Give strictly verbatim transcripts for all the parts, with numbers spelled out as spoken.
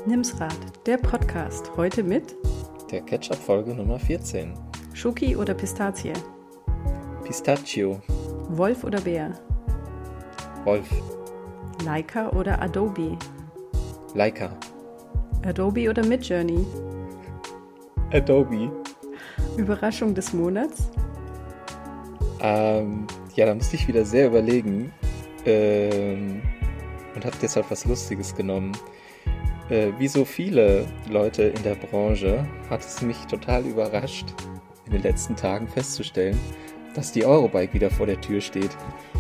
Nimm's Rad, der Podcast. Heute mit der Ketchup-Folge Nummer vierzehn. Schoki oder Pistazie? Pistachio. Wolf oder Bär? Wolf. Leica oder Adobe? Leica. Adobe oder Midjourney? Adobe. Überraschung des Monats? Ähm, ja, da musste ich wieder sehr überlegen ähm, und habe deshalb was Lustiges genommen. Äh, wie so viele Leute in der Branche hat es mich total überrascht, in den letzten Tagen festzustellen, dass die Eurobike wieder vor der Tür steht.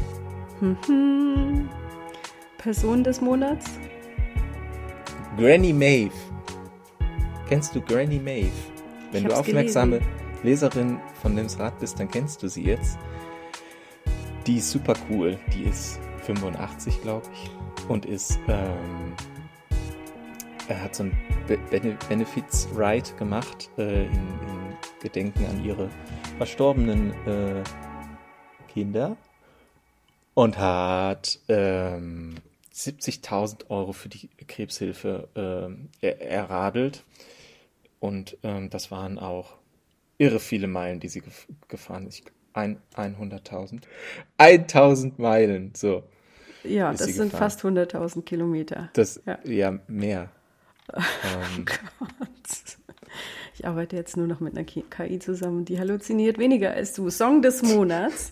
Mhm. Person des Monats? Granny Maeve. Kennst du Granny Maeve? Wenn Ich du hab's aufmerksame gelesen. Leserin von Nimm's Rad bist, dann kennst du sie jetzt. Die ist super cool. Die ist fünfundachtzig, glaube ich. Und ist, ähm, er hat so ein Be- Bene- Benefits-Ride gemacht äh, in, in Gedenken an ihre verstorbenen äh, Kinder. Und hat ähm, siebzigtausend Euro für die Krebshilfe ähm, er- erradelt. Und ähm, das waren auch irre viele Meilen, die sie gef- gefahren ist. Ich glaub, Ein, hunderttausend. tausend Meilen, so. Ja, Ist das sie sind gefahren. fast hunderttausend Kilometer. Das, Ja. ja, mehr. ähm, Ich arbeite jetzt nur noch mit einer K I zusammen, die halluziniert weniger als du. Song des Monats?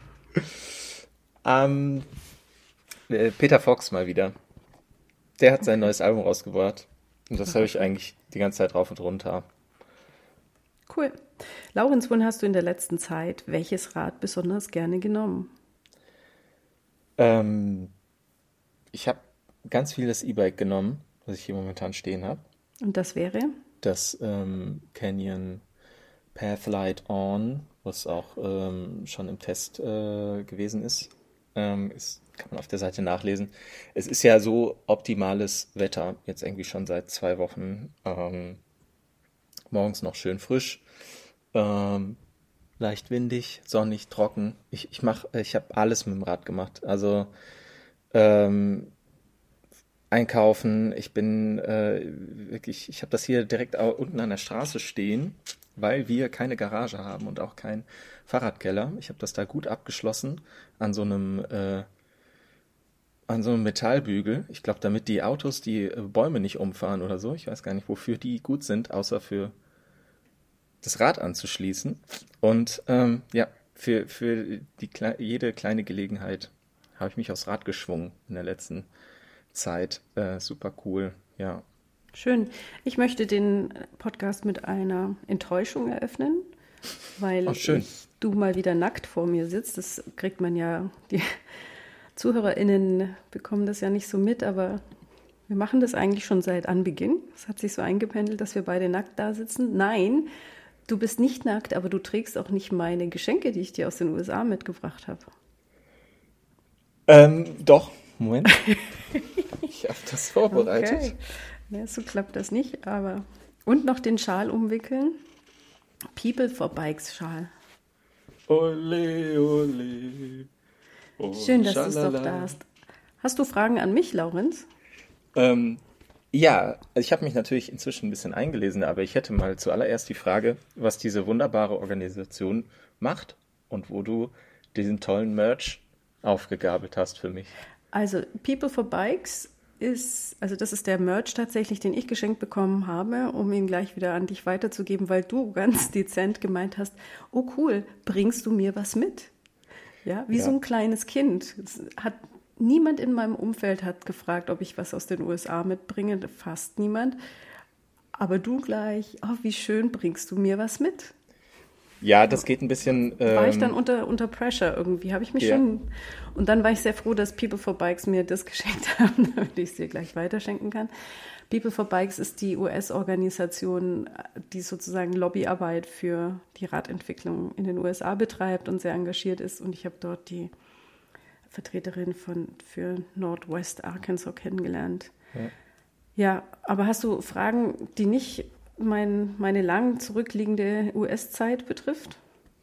ähm, äh, Peter Fox mal wieder. Der hat sein neues Album rausgebracht. Und das habe ich eigentlich die ganze Zeit rauf und runter. Cool. Laurenz, wann hast du in der letzten Zeit welches Rad besonders gerne genommen? Ähm, ich habe ganz viel das E-Bike genommen, was ich hier momentan stehen habe. Und das wäre? Das ähm, Canyon Pathlight On, was auch ähm, schon im Test äh, gewesen ist, ähm, ist, kann man auf der Seite nachlesen. Es ist ja so optimales Wetter, jetzt irgendwie schon seit zwei Wochen. Ähm, morgens noch schön frisch, ähm, leicht windig, sonnig, trocken. Ich, ich mach, ich habe alles mit dem Rad gemacht. Also ähm, einkaufen. Ich bin äh, wirklich, ich habe das hier direkt au- unten an der Straße stehen, weil wir keine Garage haben und auch keinen Fahrradkeller. Ich habe das da gut abgeschlossen an so einem äh, an so einem Metallbügel. Ich glaube, damit die Autos die äh, Bäume nicht umfahren oder so. Ich weiß gar nicht, wofür die gut sind, außer für das Rad anzuschließen. Und ähm, ja, für, für die Kle- jede kleine Gelegenheit habe ich mich aufs Rad geschwungen in der letzten Zeit. Äh, super cool, ja. Schön. Ich möchte den Podcast mit einer Enttäuschung eröffnen, weil Oh, schön. ich, du mal wieder nackt vor mir sitzt. Das kriegt man ja, die ZuhörerInnen bekommen das ja nicht so mit, aber wir machen das eigentlich schon seit Anbeginn. Es hat sich so eingependelt, dass wir beide nackt da sitzen. Nein, du bist nicht nackt, aber du trägst auch nicht meine Geschenke, die ich dir aus den U S A mitgebracht habe. Ähm, doch, Moment. Ich habe das vorbereitet. Okay. Ja, so klappt das nicht, aber... Und noch den Schal umwickeln. People for Bikes Schal. Ole, ole. Oh, Schön, dass du es doch schalala. da hast. Hast du Fragen an mich, Laurenz? Ähm, ja, also ich habe mich natürlich inzwischen ein bisschen eingelesen, aber ich hätte mal zuallererst die Frage, was diese wunderbare Organisation macht und wo du diesen tollen Merch aufgegabelt hast für mich. Also People for Bikes ist, also das ist der Merch tatsächlich, den ich geschenkt bekommen habe, um ihn gleich wieder an dich weiterzugeben, weil du ganz dezent gemeint hast, oh cool, bringst du mir was mit? Ja, wie Ja. so ein kleines Kind. Es hat, niemand in meinem Umfeld hat gefragt, ob ich was aus den U S A mitbringe, fast niemand. Aber du gleich, oh wie schön, bringst du mir was mit? Ja, das geht ein bisschen. Ähm, War ich dann unter, unter Pressure irgendwie, habe ich mich Ja. schon... Und dann war ich sehr froh, dass People for Bikes mir das geschenkt haben, damit ich es dir gleich weiterschenken kann. People for Bikes ist die U S-Organisation, die sozusagen Lobbyarbeit für die Radentwicklung in den U S A betreibt und sehr engagiert ist. Und ich habe dort die Vertreterin von, für Northwest Arkansas kennengelernt. Ja. Ja, aber hast du Fragen, die nicht mein, meine lang zurückliegende U S-Zeit betrifft?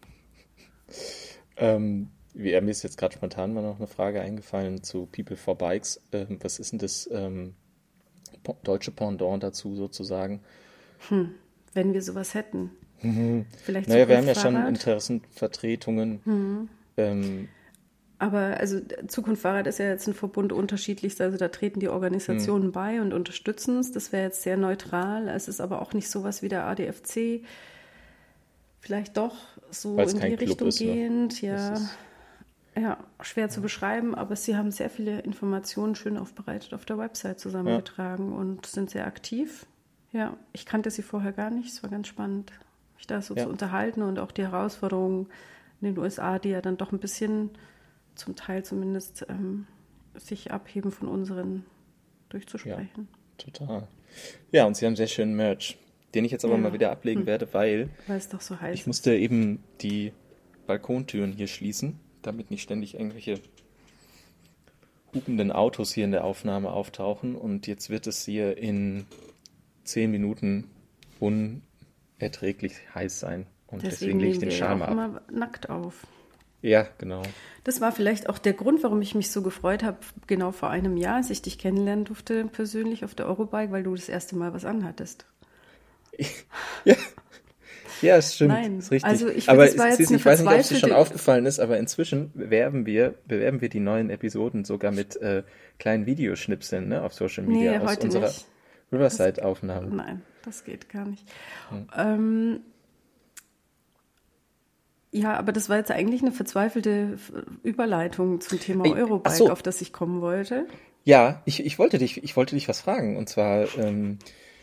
Ähm, wie, mir ist jetzt gerade spontan mal noch eine Frage eingefallen zu People for Bikes. Ähm, was ist denn das ähm, deutsche Pendant dazu sozusagen. Hm, wenn wir sowas hätten. Mhm. Vielleicht Naja, wir haben ja Zukunft schon Fahrrad. Interessenvertretungen. Mhm. Ähm, Aber also Zukunft Fahrrad ist ja jetzt ein Verbund unterschiedlichster, also da treten die Organisationen bei und unterstützen es. Das wäre jetzt sehr neutral. Es ist aber auch nicht sowas wie der A D F C. Vielleicht doch so Weil es in kein die Club Richtung ist, ne? gehend. Das Ja, ist, ja, schwer zu beschreiben, aber sie haben sehr viele Informationen schön aufbereitet auf der Website ja, zusammengetragen und sind sehr aktiv. Ja, ich kannte sie vorher gar nicht. Es war ganz spannend, mich da so zu ja, unterhalten und auch die Herausforderungen in den U S A, die ja dann doch ein bisschen, zum Teil zumindest, ähm, sich abheben von unseren, ja, durchzusprechen. total. Ja, und sie haben sehr schönen Merch, den ich jetzt aber mal Ja, wieder ablegen werde, weil weil es doch so ich heiß ist. musste eben die Balkontüren hier schließen, damit nicht ständig irgendwelche hupenden Autos hier in der Aufnahme auftauchen. Und jetzt wird es hier in zehn Minuten unerträglich heiß sein. Und deswegen Deswegen lege ich nehmen den wir ja Schal auch mal ab. immer nackt auf. Ja, genau. Das war vielleicht auch der Grund, warum ich mich so gefreut habe, genau vor einem Jahr, als ich dich kennenlernen durfte, persönlich auf der Eurobike, weil du das erste Mal was anhattest. Ja, ja, es stimmt, Nein, ist richtig. also ich, Aber das war es, jetzt eine ich weiß nicht, ob es dir schon verzweifelte. aufgefallen ist, aber inzwischen bewerben wir, bewerben wir die neuen Episoden sogar mit äh, kleinen Videoschnipseln, ne, auf Social Media Nee, aus heute unserer nicht. Das, Riverside-Aufnahme. nein, das geht gar nicht. Hm. Ähm, ja, aber das war jetzt eigentlich eine verzweifelte Überleitung zum Thema Ey, ach Eurobike, so, auf das ich kommen wollte. ja, ich, ich wollte dich, ich wollte dich was fragen. Und zwar, ähm,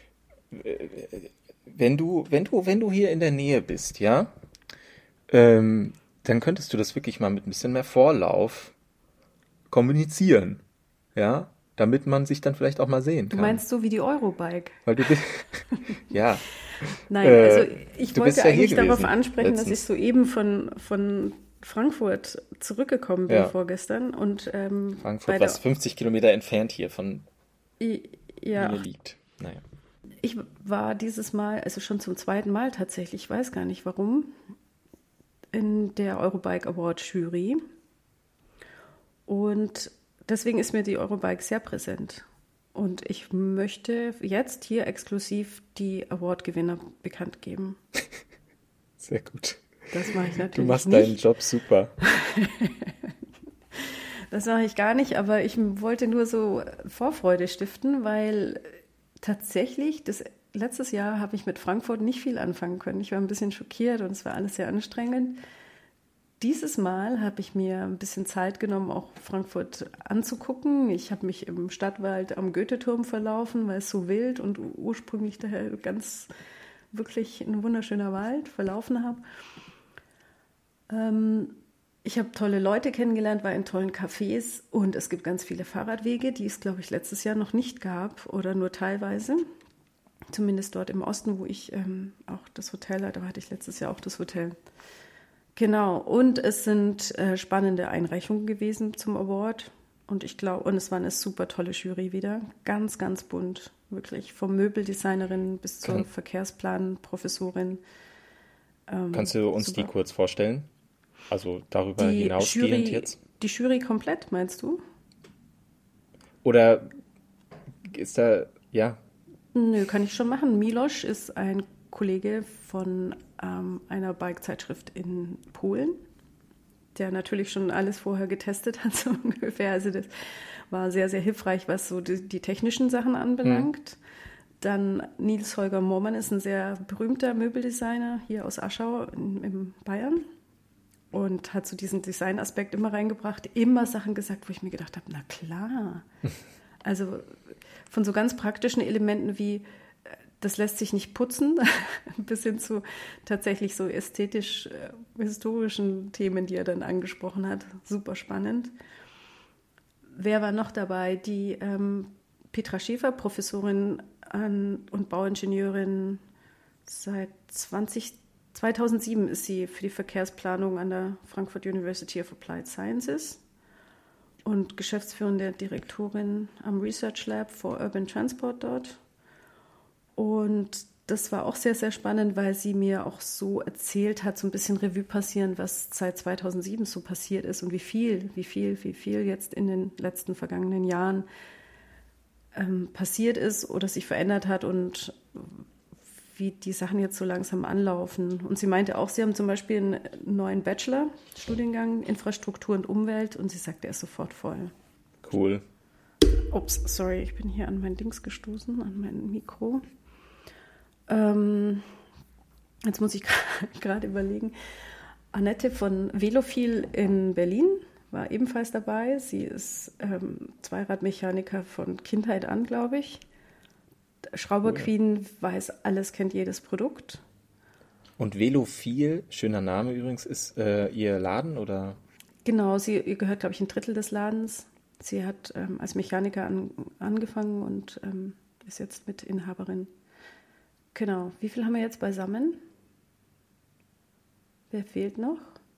wenn du, wenn du, wenn du hier in der Nähe bist, ja, ähm, dann könntest du das wirklich mal mit ein bisschen mehr Vorlauf kommunizieren, ja, damit man sich dann vielleicht auch mal sehen Du kann. meinst so wie die Eurobike? Weil du bist, ja, Nein, also äh, ich du bist wollte ja hier eigentlich darauf gewesen ansprechen, dass ich letztens. soeben von, von Frankfurt zurückgekommen bin Ja, vorgestern und ähm, bei Frankfurt, was der, fünfzig Kilometer entfernt hier von I- mir ja, liegt. Naja. ich war dieses Mal, also schon zum zweiten Mal tatsächlich, ich weiß gar nicht warum, in der Eurobike Award Jury und deswegen ist mir die Eurobike sehr präsent. Und ich möchte jetzt hier exklusiv die Award-Gewinner bekannt geben. Sehr gut. Das mache ich Du natürlich machst deinen nicht. Job super. Das mache ich gar nicht, aber ich wollte nur so Vorfreude stiften, weil tatsächlich das letztes Jahr habe ich mit Frankfurt nicht viel anfangen können. Ich war ein bisschen schockiert und es war alles sehr anstrengend. Dieses Mal habe ich mir ein bisschen Zeit genommen, auch Frankfurt anzugucken. Ich habe mich im Stadtwald am Goetheturm verlaufen, weil es so wild und ursprünglich daher ganz wirklich ein wunderschöner Wald verlaufen habe. Ähm, ich habe tolle Leute kennengelernt, war in tollen Cafés und es gibt ganz viele Fahrradwege, die es, glaube ich, letztes Jahr noch nicht gab oder nur teilweise. Zumindest dort im Osten, wo ich ähm, auch das Hotel hatte, da hatte ich letztes Jahr auch das Hotel. Genau, und es sind äh, spannende Einreichungen gewesen zum Award. Und ich glaube, und es war eine super tolle Jury wieder. Ganz, ganz bunt, wirklich. Vom Möbeldesignerin bis zur Kann, Verkehrsplanprofessorin. kannst Ähm, du uns die super. kurz vorstellen? Also darüber Die hinausgehend Jury, jetzt? die Jury komplett, meinst du? Oder ist da, ja, Nö, kann ich schon machen. Miloš ist ein Kollege von ähm, einer Bike-Zeitschrift in Polen, der natürlich schon alles vorher getestet hat, so ungefähr. Also das war sehr, sehr hilfreich, was so die, die technischen Sachen anbelangt. hm, Dann Nils Holger Mohrmann ist ein sehr berühmter Möbeldesigner hier aus Aschau in, in Bayern und hat so diesen Designaspekt immer reingebracht, immer Sachen gesagt, wo ich mir gedacht habe, na klar. Also von so ganz praktischen Elementen wie, das lässt sich nicht putzen, bis hin zu tatsächlich so ästhetisch-historischen Themen, die er dann angesprochen hat. Super spannend. Wer war noch dabei? Die ähm, Petra Schäfer, Professorin an, und Bauingenieurin seit zwanzig, zweitausendsieben ist sie für die Verkehrsplanung an der Frankfurt University of Applied Sciences und geschäftsführende Direktorin am Research Lab for Urban Transport dort. Und das war auch sehr, sehr spannend, weil sie mir auch so erzählt hat, so ein bisschen Revue passieren, was seit zweitausendsieben so passiert ist und wie viel, wie viel, wie viel jetzt in den letzten vergangenen Jahren ähm, passiert ist oder sich verändert hat und wie die Sachen jetzt so langsam anlaufen. Und sie meinte auch, sie haben zum Beispiel einen neuen Bachelor-Studiengang Infrastruktur und Umwelt und sie sagt, der ist sofort voll. Cool. Ups, sorry, ich bin hier an mein Dings gestoßen, an mein Mikro. Ähm, jetzt muss ich gerade überlegen. Annette von Velophil in Berlin war ebenfalls dabei. Sie ist ähm, Zweiradmechaniker von Kindheit an, glaube ich. Schrauber Queen weiß alles, kennt jedes Produkt. Und Velophil, schöner Name übrigens, ist äh, ihr Laden oder? Genau, sie ihr gehört, glaube ich, ein Drittel des Ladens. Sie hat ähm, als Mechaniker an, angefangen und ähm, ist jetzt Mitinhaberin. Genau. Wie viel haben wir jetzt beisammen? Wer fehlt noch?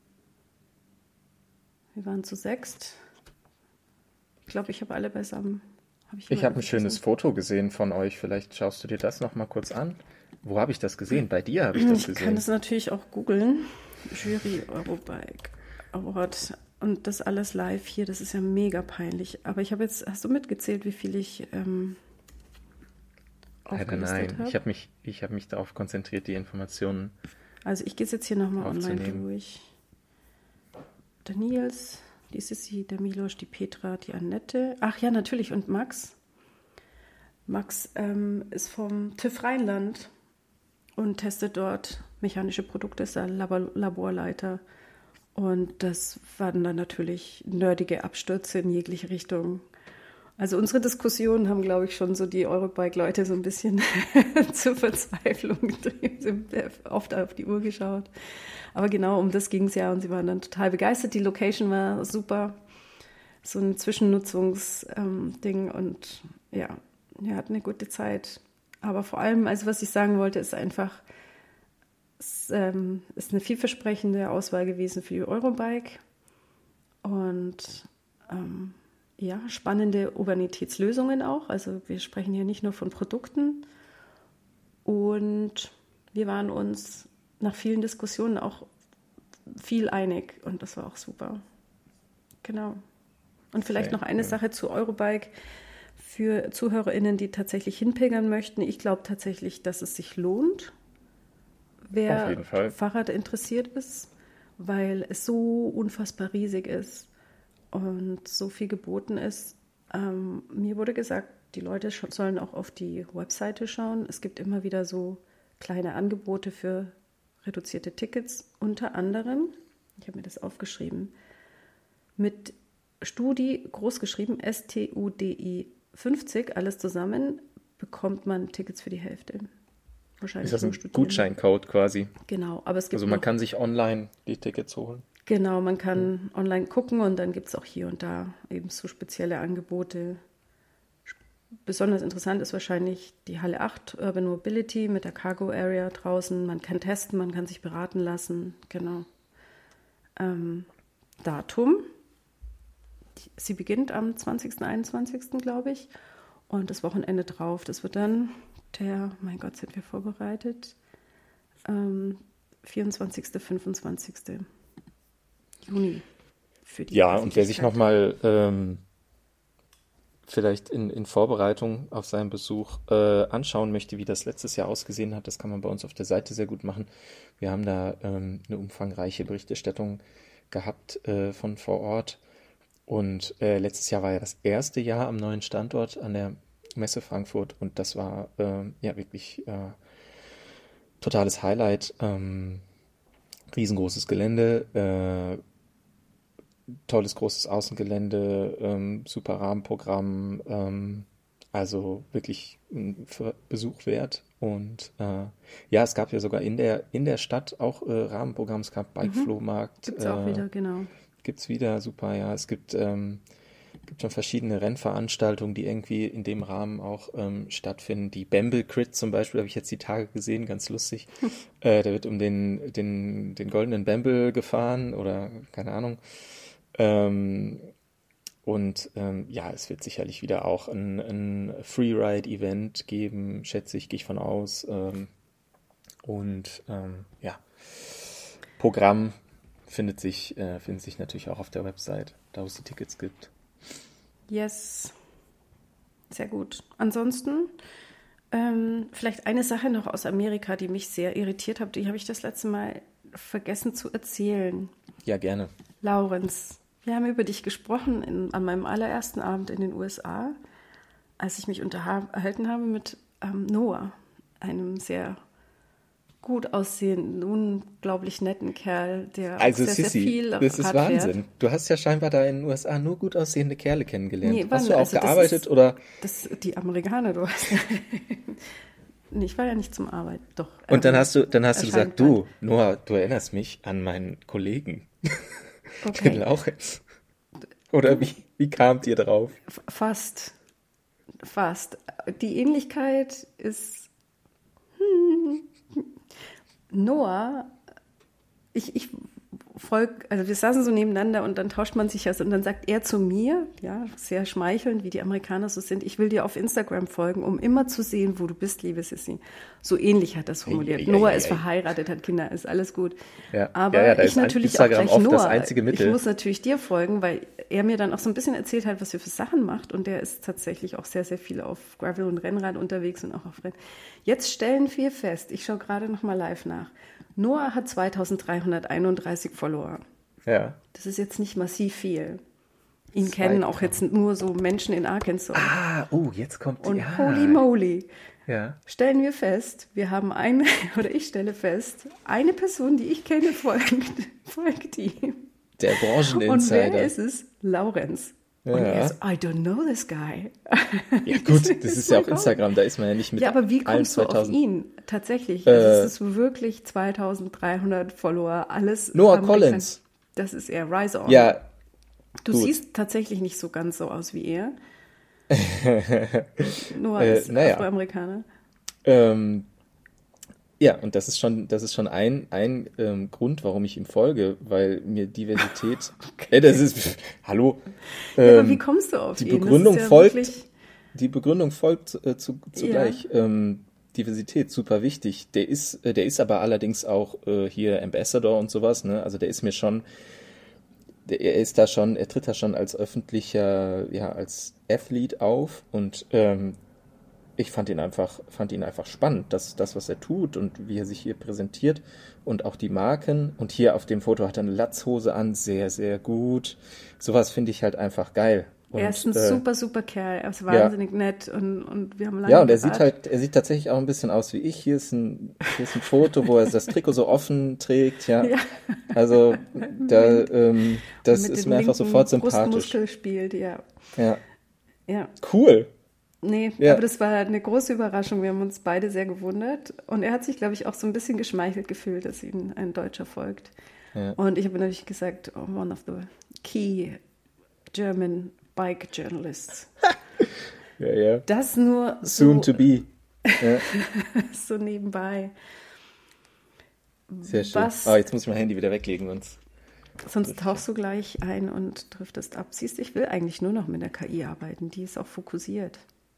Wir waren zu sechst. Ich glaube, ich habe alle beisammen. Hab ich Ich habe ein schönes gesehen? Foto gesehen von euch. Vielleicht schaust du dir das noch mal kurz an. Wo habe ich das gesehen? Bei dir habe ich das Ich gesehen. kann das natürlich auch googeln. Jury Eurobike Award. Und das alles live hier, das ist ja mega peinlich. Aber ich habe jetzt, hast du mitgezählt, wie viel ich ähm, Leider aufgelistet nein. habe? Ich habe mich, ich hab mich darauf konzentriert, die Informationen. Also ich gehe es jetzt hier nochmal online aufzunehmen. durch. Der Nils, die Sissi, der Miloš, die Petra, die Annette. Ach ja, natürlich. Und Max. Max ähm, ist vom TÜV Rheinland und testet dort mechanische Produkte, ist der Labor- Laborleiter. Und das waren dann natürlich nerdige Abstürze in jegliche Richtung. Also unsere Diskussionen haben, glaube ich, schon so die Eurobike-Leute so ein bisschen zur Verzweiflung getrieben. Sie haben oft auf die Uhr geschaut. Aber genau um das ging es ja und sie waren dann total begeistert. Die Location war super. So ein Zwischennutzungsding und ja, wir hatten eine gute Zeit. Aber vor allem, also was ich sagen wollte, ist einfach, es ähm, ist eine vielversprechende Auswahl gewesen für die Eurobike und ähm, ja, spannende Urbanitätslösungen auch. Also wir sprechen hier nicht nur von Produkten und wir waren uns nach vielen Diskussionen auch viel einig und das war auch super. Genau. Und vielleicht Sehr noch eine cool. Sache zu Eurobike für ZuhörerInnen, die tatsächlich hinpilgern möchten. Ich glaube tatsächlich, dass es sich lohnt, Auf wer jeden Fall. Fahrrad interessiert ist, weil es so unfassbar riesig ist und so viel geboten ist. Ähm, mir wurde gesagt, die Leute sch- sollen auch auf die Webseite schauen. Es gibt immer wieder so kleine Angebote für reduzierte Tickets, unter anderem, ich habe mir das aufgeschrieben, mit Studi, groß geschrieben, S T U D I fünfzig, alles zusammen, bekommt man Tickets für die Hälfte. Wahrscheinlich Ist das nur ein Studierende. Gutscheincode quasi? Genau, aber es gibt Also man noch, kann sich online die Tickets holen. genau, man kann online gucken und dann gibt es auch hier und da eben so spezielle Angebote. Besonders interessant ist wahrscheinlich die Halle acht, Urban Mobility mit der Cargo Area draußen. Man kann testen, man kann sich beraten lassen. Genau. Ähm, Datum. Sie beginnt am zwanzigsten, einundzwanzigsten glaube ich. Und das Wochenende drauf. Das wird dann der, mein Gott, sind wir vorbereitet, ähm, vierundzwanzigsten, fünfundzwanzigsten Juni. Für die Ja, und wer sich Öffentlichkeit. nochmal ähm, vielleicht in, in Vorbereitung auf seinen Besuch äh, anschauen möchte, wie das letztes Jahr ausgesehen hat, das kann man bei uns auf der Seite sehr gut machen. Wir haben da ähm, eine umfangreiche Berichterstattung gehabt äh, von vor Ort. Und äh, letztes Jahr war ja das erste Jahr am neuen Standort an der Messe Frankfurt und das war ähm, ja wirklich äh, totales Highlight. Ähm, riesengroßes Gelände, äh, tolles großes Außengelände, ähm, super Rahmenprogramm, ähm, also wirklich ein Ver- Besuch wert. Und äh, ja, es gab ja sogar in der, in der Stadt auch äh, Rahmenprogramm, es gab Bike-Flohmarkt, Gibt es auch äh, wieder, genau. gibt's wieder, super, ja, es gibt, ähm, gibt schon verschiedene Rennveranstaltungen, die irgendwie in dem Rahmen auch ähm, stattfinden. Die Bamble Crit zum Beispiel habe ich jetzt die Tage gesehen, ganz lustig. Äh, da wird um den, den, den goldenen Bamble gefahren oder keine Ahnung. Ähm, und ähm, ja, es wird sicherlich wieder auch ein, ein Freeride-Event geben, schätze ich, gehe ich von aus. Ähm, und ähm, ja, Programm findet sich, äh, findet sich natürlich auch auf der Website, da wo es die Tickets gibt. Yes. sehr gut. Ansonsten ähm, vielleicht eine Sache noch aus Amerika, die mich sehr irritiert hat. Die habe ich das letzte Mal vergessen zu erzählen. Ja, gerne. Laurenz, wir haben über dich gesprochen in, an meinem allerersten Abend in den U S A, als ich mich unterhalten habe mit ähm, Noah, einem sehr gut aussehenden, unglaublich netten Kerl, der Also sehr, Sissi, sehr viel das ist Rad Wahnsinn. fährt. Du hast ja scheinbar da in den U S A nur gut aussehende Kerle kennengelernt. Nee, hast wann? du auch Also das gearbeitet ist- oder? Das, die Amerikaner, du hast. Nee, ich war ja nicht zum Arbeiten, doch. Und dann ähm, hast du, dann hast du erscheint gesagt, du, Noah, du erinnerst mich an meinen Kollegen, den Okay, Laurenz. Oder wie, wie kamt ihr drauf? f- fast. Fast. Die Ähnlichkeit ist. Hm, Noah, ich, ich folge, also wir saßen so nebeneinander und dann tauscht man sich das und dann sagt er zu mir, ja, sehr schmeichelnd, wie die Amerikaner so sind, ich will dir auf Instagram folgen, um immer zu sehen, wo du bist, liebe Sissi. So ähnlich hat er es formuliert. Ei, ei, ei, Noah ei, ist ei. verheiratet, hat Kinder, ist alles gut. Ja. Aber Ja, ja, da ich ist natürlich Instagram auch gleich oft das Noah. einzige Mittel. Ich muss natürlich dir folgen, weil er mir dann auch so ein bisschen erzählt hat, was er für Sachen macht und der ist tatsächlich auch sehr, sehr viel auf Gravel und Rennrad unterwegs und auch auf Rennen. Jetzt stellen wir fest, ich schaue gerade noch mal live nach, Noah hat zweitausenddreihunderteinunddreißig Follower. Ja. Das ist jetzt nicht massiv viel. Ihn kennen auch jetzt nur so Menschen in Arkansas. Ah, oh, jetzt kommt Und ja. holy moly, Ja. stellen wir fest, wir haben eine, oder ich stelle fest, eine Person, die ich kenne, folgt, folgt ihm. Der Und Brancheninsider. wer ist es? Laurenz. Ja. Und er so, I don't know this guy. Ja gut, das ist ja auch voll Instagram, da ist man ja nicht mit Ja, aber wie allen kommst du auf zweitausend. ihn? Tatsächlich. Äh, Also es ist wirklich zweitausenddreihundert Follower, alles. Noah am Collins. Exakt- Das ist er, Rise On. Ja, Du gut. siehst tatsächlich nicht so ganz so aus wie er. Noah Äh, ist naja. Afroamerikaner. ähm, ja, und das ist schon, das ist schon ein, ein ähm, Grund, warum ich ihm folge, weil mir Diversität. Äh, das ist, hallo. Ja, Ähm, aber wie kommst du auf die ihn? Begründung das ist ja folgt- wirklich- Die Begründung folgt äh, zu, zugleich. Ähm, Diversität, super wichtig. Der ist, äh, der ist aber allerdings auch äh, hier Ambassador und sowas, ne? Also der ist mir schon, der, er ist da schon, er tritt da schon als öffentlicher, ja, als Athlet auf und ähm, ich fand ihn einfach, fand ihn einfach spannend, das, das, was er tut und wie er sich hier präsentiert und auch die Marken. Und hier auf dem Foto hat er eine Latzhose an, sehr, sehr gut. Sowas finde ich halt einfach geil. Und, Er ist ein äh, super, super Kerl. Er ist wahnsinnig nett und, und wir haben lange Ja, und er sieht beraten. halt, er sieht tatsächlich auch ein bisschen aus wie ich. Hier ist ein, hier ist ein Foto, wo er das Trikot so offen trägt, ja. Ja. Also, da, ähm, das mit ist dem mir einfach linken sofort sympathisch. Brustmuskel spielt, ja. Ja. Ja. Cool. Nee, Ja. aber das war eine große Überraschung. Wir haben uns beide sehr gewundert. Und er hat sich, glaube ich, auch so ein bisschen geschmeichelt gefühlt, dass ihm ein Deutscher folgt. Ja. Und ich habe natürlich gesagt, oh, one of the key German bike journalists. Ja, ja. Das nur Soon so, to be. Ja, so nebenbei. sehr schön. Was- Ah, jetzt muss ich mein Handy wieder weglegen, sonst. Sonst tauchst du gleich ein und driftest ab. Siehst du, ich will eigentlich nur noch mit der K I arbeiten. Die ist auch fokussiert.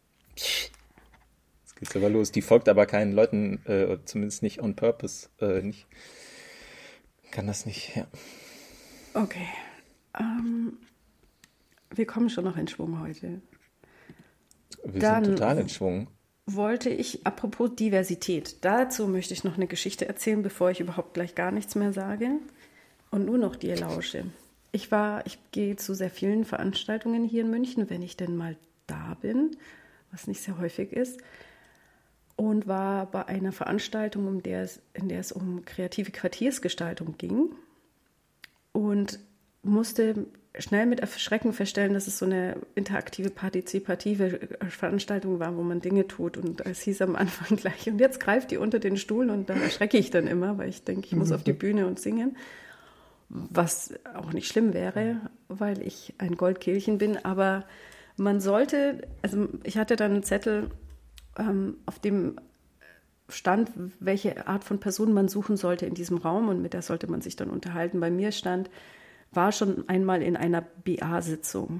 Jetzt geht's aber los. Die folgt aber keinen Leuten, äh, oder zumindest nicht on purpose. Äh, nicht. Kann das nicht, ja. Okay. Ähm, wir kommen schon noch in Schwung heute. Wir Dann- sind total in Schwung. Wollte ich, apropos Diversität, dazu möchte ich noch eine Geschichte erzählen, bevor ich überhaupt gleich gar nichts mehr sage und nur noch dir lausche. Ich war, ich gehe zu sehr vielen Veranstaltungen hier in München, wenn ich denn mal da bin, was nicht sehr häufig ist, und war bei einer Veranstaltung, um der es, in der es um kreative Quartiersgestaltung ging und musste schnell mit Erschrecken feststellen, dass es so eine interaktive, partizipative Veranstaltung war, wo man Dinge tut. Und es hieß am Anfang gleich, und jetzt greift die unter den Stuhl und da erschrecke ich dann immer, weil ich denke, ich muss auf die Bühne und singen. Was auch nicht schlimm wäre, weil ich ein Goldkehlchen bin. Aber man sollte, also ich hatte dann einen Zettel, ähm, auf dem stand, welche Art von Person man suchen sollte in diesem Raum und mit der sollte man sich dann unterhalten. Bei mir stand, war schon einmal in einer B A-Sitzung.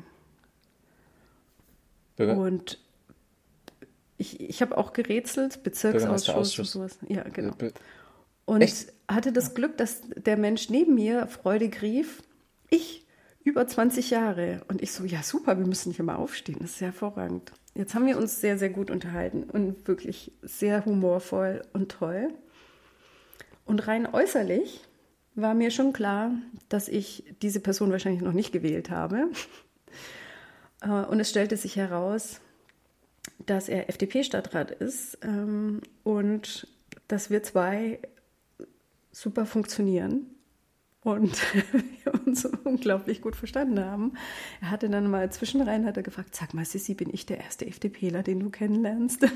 Bürger- Und ich, ich habe auch gerätselt, Bezirksausschuss und Bürgermeisterausschuss. sowas. Ja, genau. Äh, Und Echt? hatte das Glück, dass der Mensch neben mir freudig rief, ich, über zwanzig Jahre. Und ich so, ja super, wir müssen hier mal aufstehen, das ist ja hervorragend. Jetzt haben wir uns sehr, sehr gut unterhalten und wirklich sehr humorvoll und toll. Und rein äußerlich war mir schon klar, dass ich diese Person wahrscheinlich noch nicht gewählt habe. Und es stellte sich heraus, dass er F D P-Stadtrat ist ähm, und dass wir zwei super funktionieren und wir uns unglaublich gut verstanden haben. Er hatte dann mal zwischenrein, hat er gefragt, sag mal Sissi, bin ich der erste FDPler, den du kennenlernst?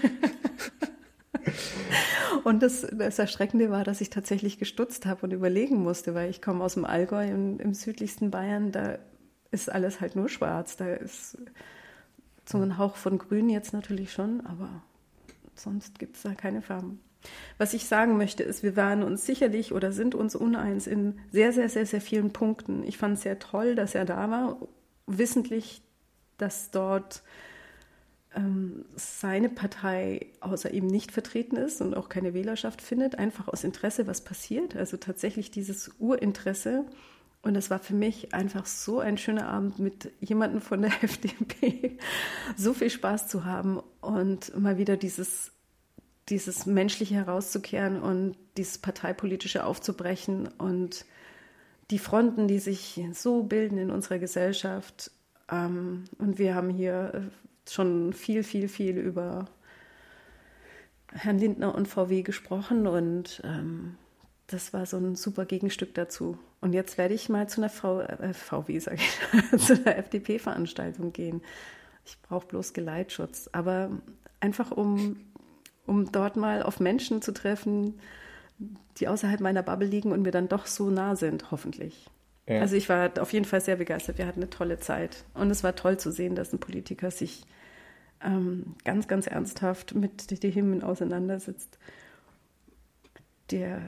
Und das, das Erschreckende war, dass ich tatsächlich gestutzt habe und überlegen musste, weil ich komme aus dem Allgäu im, im südlichsten Bayern, da ist alles halt nur schwarz, da ist so ein Hauch von Grün jetzt natürlich schon, aber sonst gibt es da keine Farben. Was ich sagen möchte, ist, wir waren uns sicherlich oder sind uns uneins in sehr, sehr, sehr, sehr vielen Punkten. Ich fand es sehr toll, dass er da war, wissentlich, dass dort ähm, seine Partei außer ihm nicht vertreten ist und auch keine Wählerschaft findet, einfach aus Interesse, was passiert. Also tatsächlich dieses Urinteresse. Und es war für mich einfach so ein schöner Abend mit jemandem von der F D P, so viel Spaß zu haben und mal wieder dieses, dieses Menschliche herauszukehren und dieses Parteipolitische aufzubrechen und die Fronten, die sich so bilden in unserer Gesellschaft. Ähm, und wir haben hier schon viel, viel, viel über Herrn Lindner und V W gesprochen und ähm, das war so ein super Gegenstück dazu. Und jetzt werde ich mal zu einer v, äh, VW, sage ich, zu einer F D P-Veranstaltung gehen. Ich brauche bloß Geleitschutz. Aber einfach, um, um dort mal auf Menschen zu treffen, die außerhalb meiner Bubble liegen und mir dann doch so nah sind, hoffentlich. Ja. Also ich war auf jeden Fall sehr begeistert. Wir hatten eine tolle Zeit. Und es war toll zu sehen, dass ein Politiker sich ähm, ganz, ganz ernsthaft mit den Themen auseinandersetzt, der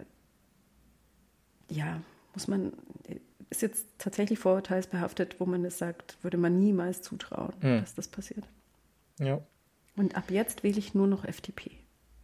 ja, muss man, ist jetzt tatsächlich vorurteilsbehaftet, wo man es sagt, würde man niemals zutrauen, hm. dass das passiert. Ja. Und ab jetzt wähle ich nur noch F D P.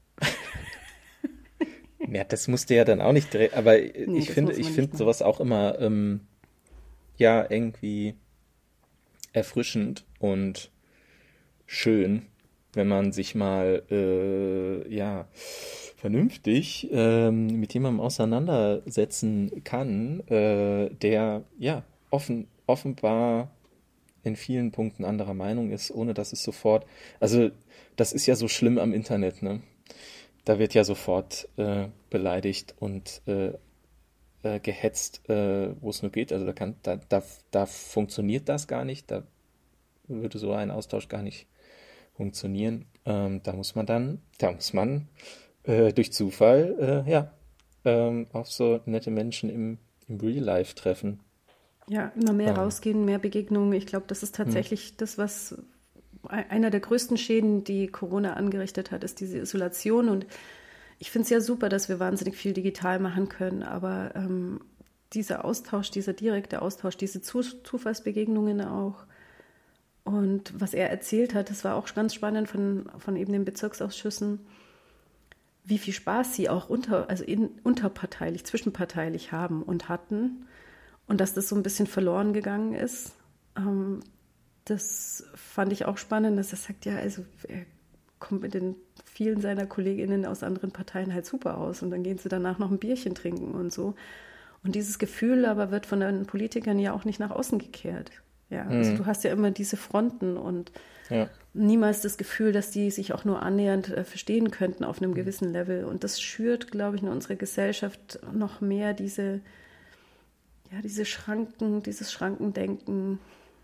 Ja, das musste ja dann auch nicht direkt, aber nee, ich finde, ich finde sowas auch immer, ähm, ja, irgendwie erfrischend und schön, wenn man sich mal, äh, ja, vernünftig ähm, mit jemandem auseinandersetzen kann, äh, der ja offen, offenbar in vielen Punkten anderer Meinung ist, ohne dass es sofort, also das ist ja so schlimm am Internet, ne? Da wird ja sofort äh, beleidigt und äh, äh, gehetzt, äh, wo es nur geht. Also da kann, da, da, da funktioniert das gar nicht, da würde so ein Austausch gar nicht funktionieren. Ähm, da muss man dann, da muss man Äh, durch Zufall, äh, ja, ähm, auf so nette Menschen im, im Real Life treffen. Ja, immer mehr ähm. rausgehen, mehr Begegnungen. Ich glaube, das ist tatsächlich hm. das, was einer der größten Schäden, die Corona angerichtet hat, ist diese Isolation. Und ich finde es ja super, dass wir wahnsinnig viel digital machen können, aber ähm, dieser Austausch, dieser direkte Austausch, diese Zu- Zufallsbegegnungen auch. Und was er erzählt hat, das war auch ganz spannend von, von eben den Bezirksausschüssen, wie viel Spaß sie auch unter, also in, unterparteilich, zwischenparteilich haben und hatten und dass das so ein bisschen verloren gegangen ist. Ähm, das fand ich auch spannend, dass er sagt, ja, also er kommt mit den vielen seiner KollegInnen aus anderen Parteien halt super aus und dann gehen sie danach noch ein Bierchen trinken und so. Und dieses Gefühl aber wird von den Politikern ja auch nicht nach außen gekehrt. Ja, mhm. Also du hast ja immer diese Fronten und ja. niemals das Gefühl, dass die sich auch nur annähernd äh, verstehen könnten auf einem gewissen Level. Und das schürt, glaube ich, in unserer Gesellschaft noch mehr diese, ja, diese Schranken, dieses Schrankendenken.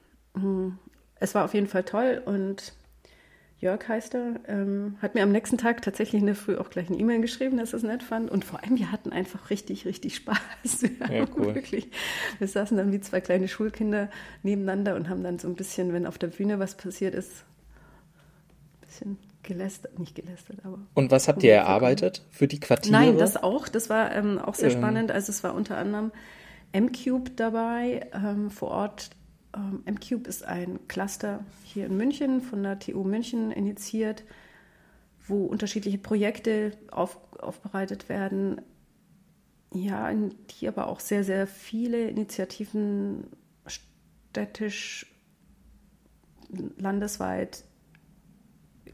Es war auf jeden Fall toll und Jörg heißt er, ähm, hat mir am nächsten Tag tatsächlich in der Früh auch gleich eine E-Mail geschrieben, dass er es nett fand. Und vor allem, wir hatten einfach richtig, richtig Spaß. Ja, cool. Wirklich. Wir saßen dann wie zwei kleine Schulkinder nebeneinander und haben dann so ein bisschen, wenn auf der Bühne was passiert ist, ein bisschen gelästert, nicht gelästert, aber... Und was habt ihr erarbeitet für die Quartiere? Nein, das auch. Das war ähm, auch sehr ähm. spannend. Also es war unter anderem M-Cube dabei, ähm, vor Ort. Ähm, M-Cube ist ein Cluster hier in München, von der T U München initiiert, wo unterschiedliche Projekte auf, aufbereitet werden, ja, in die aber auch sehr, sehr viele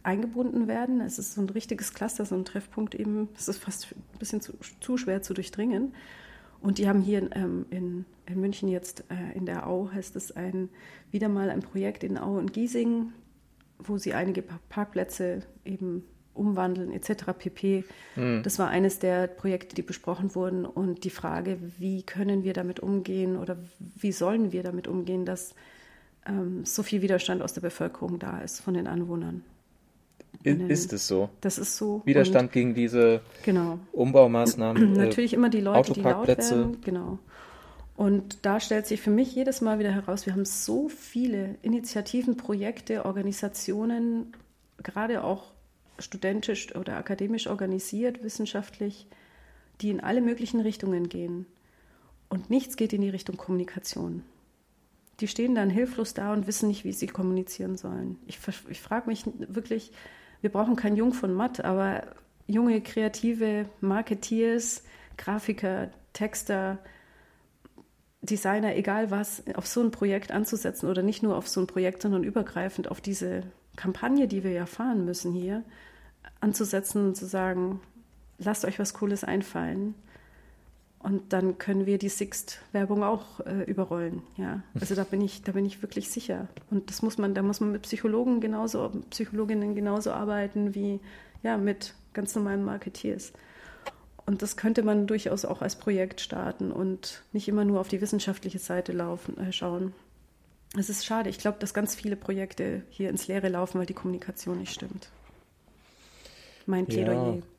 eingebunden werden. Es ist so ein richtiges Cluster, so ein Treffpunkt eben. Es ist fast ein bisschen zu, zu schwer zu durchdringen. Und die haben hier ähm, in, in München jetzt äh, in der Au, heißt es ein, wieder mal ein Projekt in Au und Giesing, wo sie einige Parkplätze eben umwandeln et cetera pp. Mhm. Das war eines der Projekte, die besprochen wurden. Und die Frage, wie können wir damit umgehen oder wie sollen wir damit umgehen, dass ähm, so viel Widerstand aus der Bevölkerung da ist, von den Anwohnern. Ist, ist es so? Das ist so. Widerstand und, gegen diese genau. Umbaumaßnahmen. Natürlich äh, immer die Leute, die laut Autoparkplätze. werden. Genau. Und da stellt sich für mich jedes Mal wieder heraus, wir haben so viele Initiativen, Projekte, Organisationen, gerade auch studentisch oder akademisch organisiert, wissenschaftlich, die in alle möglichen Richtungen gehen. Und nichts geht in die Richtung Kommunikation. Die stehen dann hilflos da und wissen nicht, wie sie kommunizieren sollen. Ich, ich frage mich wirklich, wir brauchen kein Jung von Matt, aber junge, kreative Marketeers, Grafiker, Texter, Designer, egal was, auf so ein Projekt anzusetzen oder nicht nur auf so ein Projekt, sondern übergreifend auf diese Kampagne, die wir ja fahren müssen hier, anzusetzen und zu sagen, lasst euch was Cooles einfallen. Und dann können wir die Sixt-Werbung auch äh, überrollen. Ja. Also da bin ich, da bin ich wirklich sicher. Und das muss man, da muss man mit Psychologen genauso, Psychologinnen genauso arbeiten wie ja, mit ganz normalen Marketeers. Und das könnte man durchaus auch als Projekt starten und nicht immer nur auf die wissenschaftliche Seite laufen, äh, schauen. Es ist schade. Ich glaube, dass ganz viele Projekte hier ins Leere laufen, weil die Kommunikation nicht stimmt. Mein Plädoyer. Ja.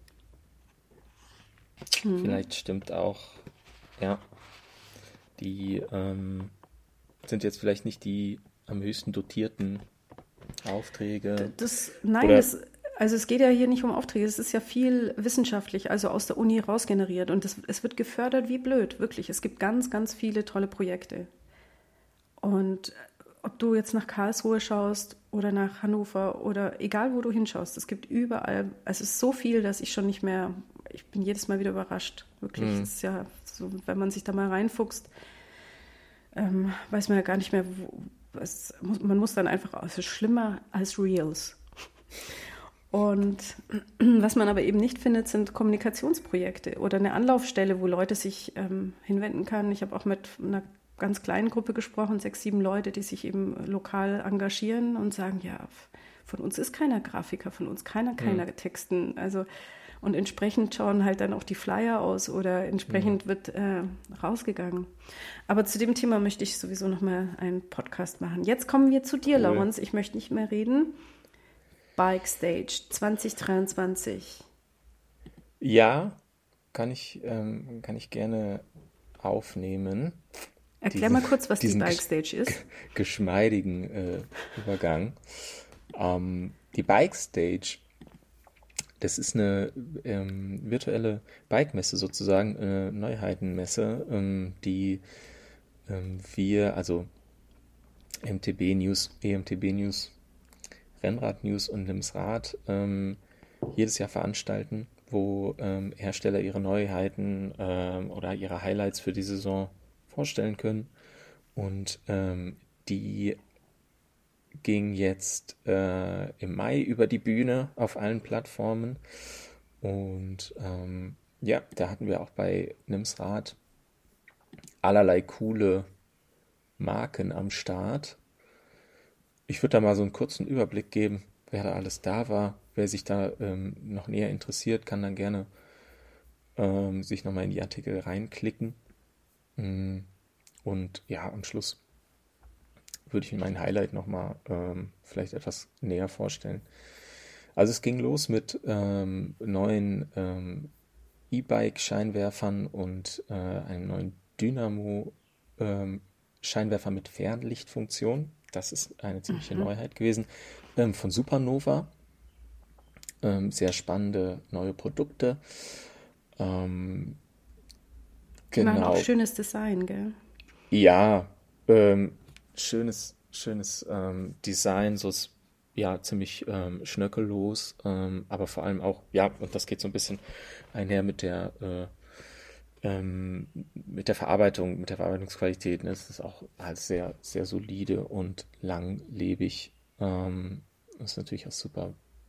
Hm. Vielleicht stimmt auch, ja, die ähm, sind jetzt vielleicht nicht die am höchsten dotierten Aufträge. Das, nein, das, also es geht ja hier nicht um Aufträge, es ist ja viel wissenschaftlich, also aus der Uni rausgeneriert und das, es wird gefördert wie blöd, wirklich. Es gibt ganz, ganz viele tolle Projekte. Und ob du jetzt nach Karlsruhe schaust oder nach Hannover oder egal, wo du hinschaust, es gibt überall, also es ist so viel, dass ich schon nicht mehr, ich bin jedes Mal wieder überrascht, wirklich. Mhm. Es ist ja so, wenn man sich da mal reinfuchst, ähm, weiß man ja gar nicht mehr, wo, es, man muss dann einfach, es ist schlimmer als Reels. Und was man aber eben nicht findet, sind Kommunikationsprojekte oder eine Anlaufstelle, wo Leute sich ähm, hinwenden können. Ich habe auch mit einer ganz kleinen Gruppe gesprochen, sechs, sieben Leute, die sich eben lokal engagieren und sagen, ja, von uns ist keiner Grafiker, von uns keiner, keiner mhm. Texten. Also, und entsprechend schauen halt dann auch die Flyer aus oder entsprechend mhm. wird äh, rausgegangen. Aber zu dem Thema möchte ich sowieso nochmal einen Podcast machen. Jetzt kommen wir zu dir, cool. Laurens. Ich möchte nicht mehr reden. Bike Stage zwanzig dreiundzwanzig. Ja, kann ich, ähm, kann ich gerne aufnehmen. Erklär diesen, mal kurz, was die Bike Stage ist. Geschmeidigen äh, Übergang. Ähm, die Bike Stage, das ist eine ähm, virtuelle Bike-Messe sozusagen, eine Neuheitenmesse, ähm, die ähm, wir, also M T B News, E M T B News, Rennrad News und Nimsrad ähm, jedes Jahr veranstalten, wo ähm, Hersteller ihre Neuheiten ähm, oder ihre Highlights für die Saison vorstellen können. Und ähm, die ging jetzt äh, im Mai über die Bühne auf allen Plattformen. Und ähm, ja, da hatten wir auch bei Nimsrad allerlei coole Marken am Start. Ich würde da mal so einen kurzen Überblick geben, wer da alles da war. Wer sich da ähm, noch näher interessiert, kann dann gerne ähm, sich nochmal in die Artikel reinklicken. Und ja, am Schluss würde ich Ihnen mein Highlight nochmal ähm, vielleicht etwas näher vorstellen. Also es ging los mit ähm, neuen ähm, E-Bike-Scheinwerfern und äh, einem neuen Dynamo-Scheinwerfer ähm, mit Fernlichtfunktion. Das ist eine ziemliche mhm. Neuheit gewesen. Ähm, von Supernova. Ähm, sehr spannende neue Produkte. Ähm, Die genau. machen auch schönes Design, gell? Ja, ähm, schönes, schönes ähm, Design, so ist, ja, ziemlich ähm, schnörkellos, ähm, aber vor allem auch, ja, und das geht so ein bisschen einher mit der äh, ähm, mit der Verarbeitung, mit der Verarbeitungsqualität. Ne? Es ist auch halt sehr, sehr solide und langlebig. Ähm, ist natürlich auch super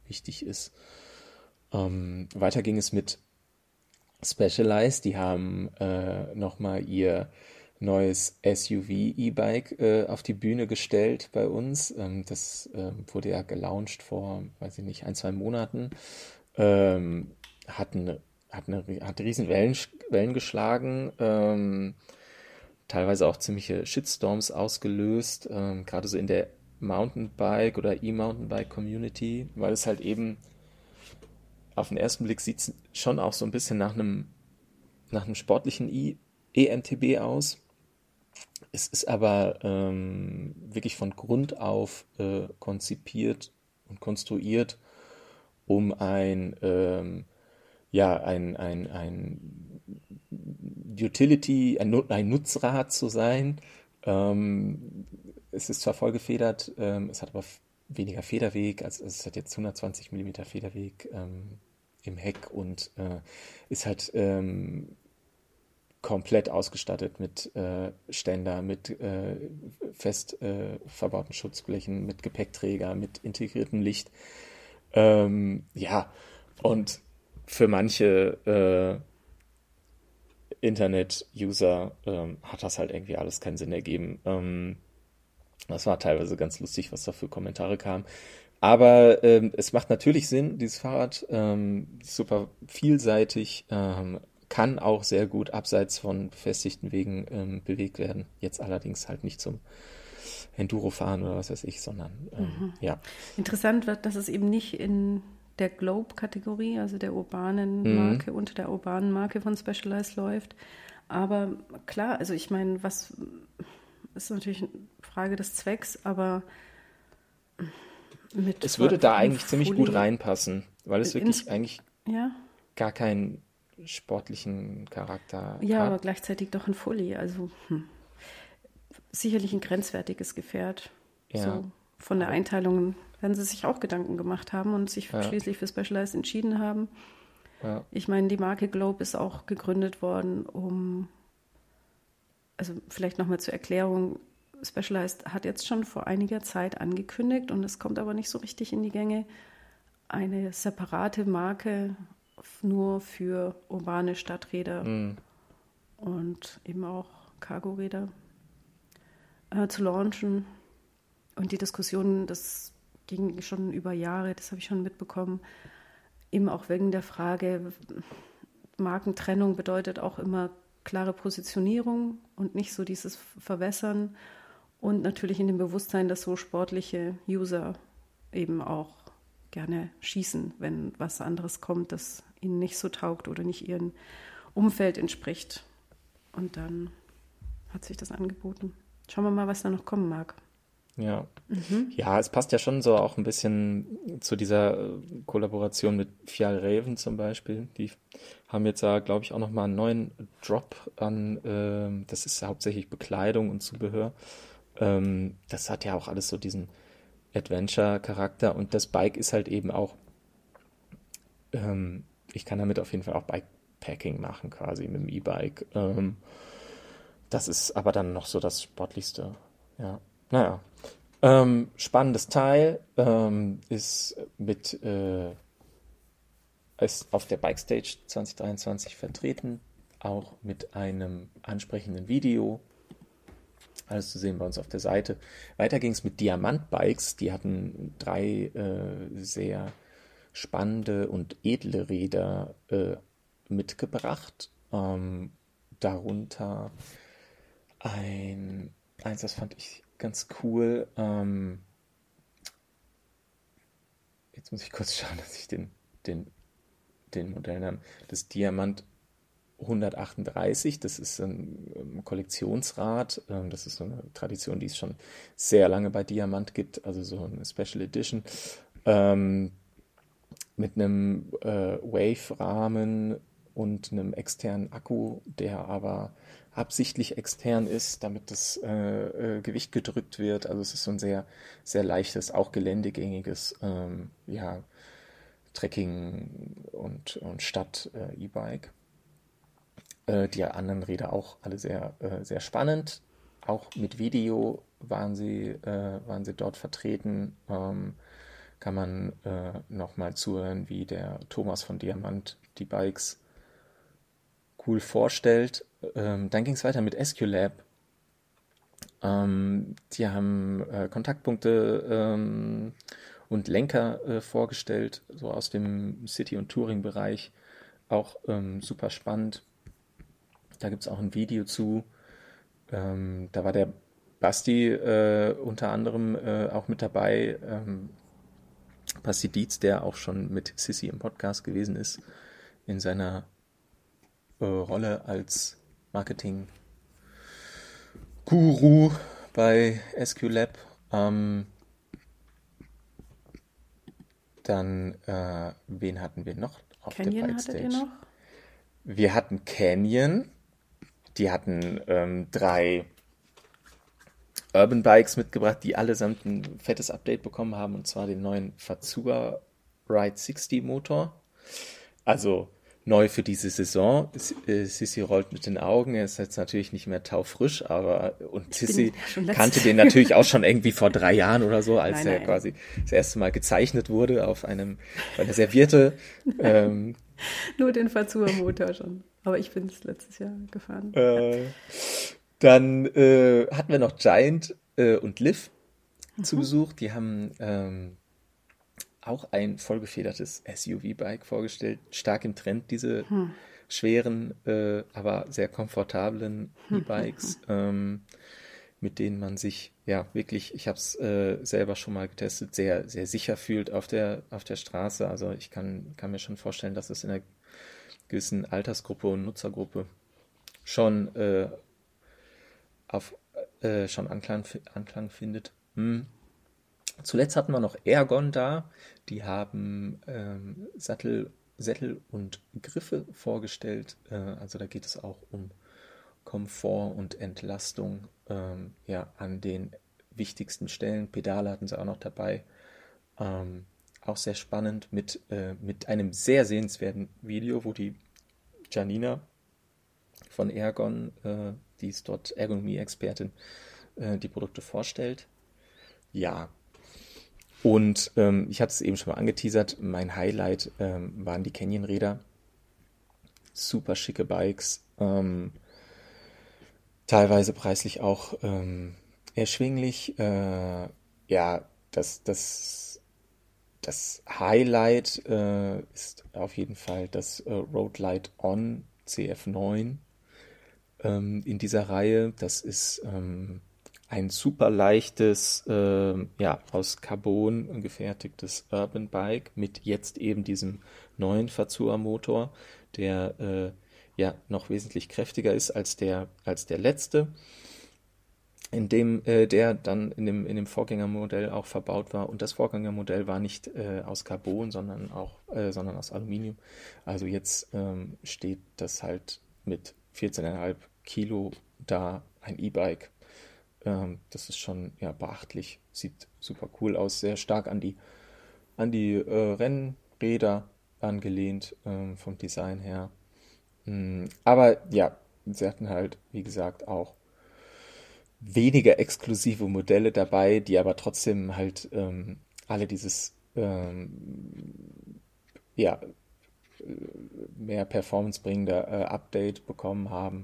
wichtig ist. Ähm, weiter ging es mit Specialized. Die haben äh, nochmal ihr neues S U V E-Bike äh, auf die Bühne gestellt bei uns. Ähm, das äh, wurde ja gelauncht vor, weiß ich nicht, ein, zwei Monaten. Ähm, hat eine, hat eine, hat riesen Wellen, Wellen geschlagen. Ähm, teilweise auch ziemliche Shitstorms ausgelöst, ähm, gerade so in der Mountainbike- oder E-Mountainbike-Community, weil es halt eben auf den ersten Blick sieht es schon auch so ein bisschen nach einem, nach einem sportlichen I- E M T B aus. Es ist aber ähm, wirklich von Grund auf äh, konzipiert und konstruiert, um ein, ähm, ja, ein, ein, ein Utility, ein, Nu- ein Nutzrad zu sein. Ähm, es ist zwar vollgefedert, ähm, es hat aber f- weniger Federweg, also es hat jetzt hundertzwanzig Millimeter Federweg ähm, im Heck und äh, ist halt ähm, komplett ausgestattet mit äh, Ständer, mit äh, fest äh, verbauten Schutzblechen, mit Gepäckträger, mit integriertem Licht. Ähm, ja, und für manche äh, Internet-User ähm, hat das halt irgendwie alles keinen Sinn ergeben. Ähm, das war teilweise ganz lustig, was da für Kommentare kam. Aber ähm, es macht natürlich Sinn, dieses Fahrrad, ähm, super vielseitig, ähm, kann auch sehr gut abseits von befestigten Wegen ähm, bewegt werden. Jetzt allerdings halt nicht zum Enduro-Fahren oder was weiß ich, sondern ähm, ja. Interessant wird, dass es eben nicht in der Globe-Kategorie, also der urbanen Mhm. Marke, unter der urbanen Marke von Specialized läuft. Aber klar, also ich meine, was ist natürlich eine Frage des Zwecks, aber mit Es würde da einem eigentlich ziemlich gut Fully reinpassen, weil es ins, wirklich eigentlich ja, gar keinen sportlichen Charakter ja, aber hat. gleichzeitig doch ein Fully, also hm, sicherlich ein grenzwertiges Gefährt. Ja, So von der aber Einteilung werden sie sich auch Gedanken gemacht haben und sich ja, schließlich für Specialized entschieden haben. ja, Ich meine, die Marke Globe ist auch gegründet worden, um, also vielleicht nochmal zur Erklärung, Specialized hat jetzt schon vor einiger Zeit angekündigt und es kommt aber nicht so richtig in die Gänge, eine separate Marke nur für urbane Stadträder mm, und eben auch Cargoräder äh, zu launchen. Und die Diskussion, das ging schon über Jahre, das habe ich schon mitbekommen, eben auch wegen der Frage, Markentrennung bedeutet auch immer klare Positionierung und nicht so dieses Verwässern und natürlich in dem Bewusstsein, dass so sportliche User eben auch gerne schießen, wenn was anderes kommt, das ihnen nicht so taugt oder nicht ihrem Umfeld entspricht. Und dann hat sich das angeboten. Schauen wir mal, was da noch kommen mag. ja. Ja, es passt ja schon so auch ein bisschen zu dieser äh, Kollaboration mit Fjallraven zum Beispiel. Die haben jetzt da, glaube ich, auch nochmal einen neuen Drop an, ähm, das ist ja hauptsächlich Bekleidung und Zubehör. Ähm, das hat ja auch alles so diesen Adventure-Charakter und das Bike ist halt eben auch, ähm, ich kann damit auf jeden Fall auch Bikepacking machen quasi mit dem E-Bike. Ähm, das ist aber dann noch so das Sportlichste. Ja, naja. Ähm, spannendes Teil ähm, ist mit äh, ist auf der Bike Stage zwanzig dreiundzwanzig vertreten, auch mit einem ansprechenden Video. Alles zu sehen bei uns auf der Seite. Weiter ging es mit Diamant Bikes. Die hatten drei äh, sehr spannende und edle Räder äh, mitgebracht. Ähm, darunter ein, eins, das fand ich ganz cool. Ähm, jetzt muss ich kurz schauen, dass ich den, den, den Modellnamen, das Diamant hundertachtunddreißig, das ist ein ähm, Kollektionsrad. Ähm, das ist so eine Tradition, die es schon sehr lange bei Diamant gibt, also so eine Special Edition. Ähm, mit einem äh, Wave-Rahmen und einem externen Akku, der aber absichtlich extern ist, damit das äh, äh, Gewicht gedrückt wird. Also es ist so ein sehr, sehr leichtes, auch geländegängiges ähm, ja, Trekking- und, und Stadt-E-Bike. Äh, die anderen Räder auch alle sehr, äh, sehr spannend. Auch mit Video waren sie, äh, waren sie dort vertreten. Ähm, kann man äh, nochmal zuhören, wie der Thomas von Diamant die Bikes cool vorstellt. Ähm, dann ging es weiter mit Esculap. Ähm, die haben äh, Kontaktpunkte ähm, und Lenker äh, vorgestellt, so aus dem City- und Touring-Bereich. Auch ähm, super spannend. Da gibt es auch ein Video zu. Ähm, da war der Basti äh, unter anderem äh, auch mit dabei. Ähm, Basti Dietz, der auch schon mit Sissi im Podcast gewesen ist, in seiner äh, Rolle als Marketing-Guru bei S Q Lab. Ähm, dann, äh, wen hatten wir noch auf der Canyon hattet ihr Bike-Stage? noch? Wir hatten Canyon. Die hatten ähm, drei Urban Bikes mitgebracht, die allesamt ein fettes Update bekommen haben, und zwar den neuen Fazua Ride sechzig Motor. Also neu für diese Saison. S- äh, Sissi rollt mit den Augen. Er ist jetzt natürlich nicht mehr taufrisch, aber und Ich Sissi bin ja schon kannte letztes den natürlich auch schon irgendwie vor drei Jahren oder so, als Nein, er nein. quasi das erste Mal gezeichnet wurde auf einem auf einer Serviette. Ähm, Nur den Fazua-Motor schon. Aber ich bin es letztes Jahr gefahren. äh, dann äh, hatten wir noch Giant äh, und Liv zu Besuch. Die haben ähm, auch ein vollgefedertes S U V-Bike vorgestellt. Stark im Trend, diese schweren, äh, aber sehr komfortablen E-Bikes, ähm, mit denen man sich ja wirklich, ich habe es äh, selber schon mal getestet, sehr, sehr sicher fühlt auf der, auf der Straße. Also ich kann, kann mir schon vorstellen, dass es in einer gewissen Altersgruppe und Nutzergruppe schon äh, auf äh, schon Anklang, Anklang findet. Hm. Zuletzt hatten wir noch Ergon da. Die haben ähm, Sattel, Sättel und Griffe vorgestellt. Äh, also da geht es auch um Komfort und Entlastung ähm, ja, an den wichtigsten Stellen. Pedale hatten sie auch noch dabei. Ähm, auch sehr spannend mit, äh, mit einem sehr sehenswerten Video, wo die Janina von Ergon, äh, die ist dort Ergonomie-Expertin, äh, die Produkte vorstellt. Ja, und ähm, ich hatte es eben schon mal angeteasert, mein Highlight ähm, waren die Canyon-Räder. Super schicke Bikes, ähm, teilweise preislich auch ähm, erschwinglich. Äh, ja, das, das, das Highlight äh, ist auf jeden Fall das äh, Road Light On C F neun ähm, in dieser Reihe. Das ist ähm, ein super leichtes, ähm, ja, aus Carbon gefertigtes Urban Bike mit jetzt eben diesem neuen Fazua-Motor, der äh, ja noch wesentlich kräftiger ist als der, als der letzte, in dem äh, der dann in dem, in dem Vorgängermodell auch verbaut war. Und das Vorgängermodell war nicht äh, aus Carbon, sondern auch, äh, sondern aus Aluminium. Also jetzt ähm, steht das halt mit vierzehn Komma fünf Kilo da, ein E-Bike. Ähm, das ist schon ja beachtlich, sieht super cool aus, sehr stark an die, an die äh, Rennräder angelehnt ähm, vom Design her. Mm, aber ja, sie hatten halt, wie gesagt, auch weniger exklusive Modelle dabei, die aber trotzdem halt ähm, alle dieses ähm, ja, mehr Performance bringende äh, Update bekommen haben.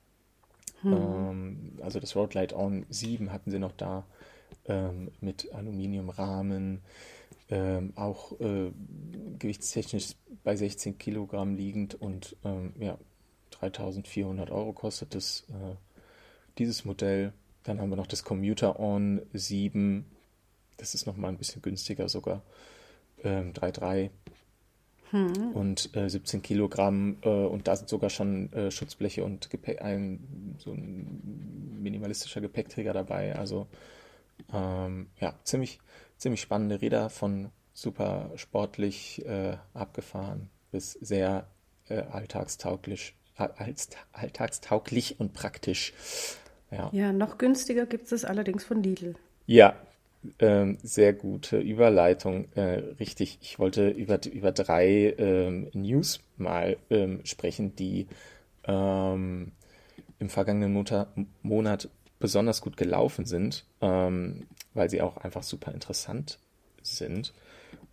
Ähm, also das Road Light On sieben hatten sie noch da ähm, mit Aluminiumrahmen, ähm, auch äh, gewichtstechnisch bei sechzehn Kilogramm liegend und ähm, ja, dreitausendvierhundert Euro kostet das, äh, dieses Modell. Dann haben wir noch das Commuter On sieben, das ist nochmal ein bisschen günstiger sogar, ähm, drei Komma drei und äh, siebzehn Kilogramm äh, und da sind sogar schon äh, Schutzbleche und Gepäck, ein, so ein minimalistischer Gepäckträger dabei. Also ähm, ja, ziemlich, ziemlich spannende Räder von super sportlich äh, abgefahren bis sehr äh, alltagstauglich, als, alltagstauglich und praktisch. Ja, Ja, noch günstiger gibt es allerdings von Lidl. ja, ähm, sehr gute Überleitung. Äh, richtig, ich wollte über, über drei ähm, News mal ähm, sprechen, die ähm, im vergangenen Monat, Monat besonders gut gelaufen sind, ähm, weil sie auch einfach super interessant sind.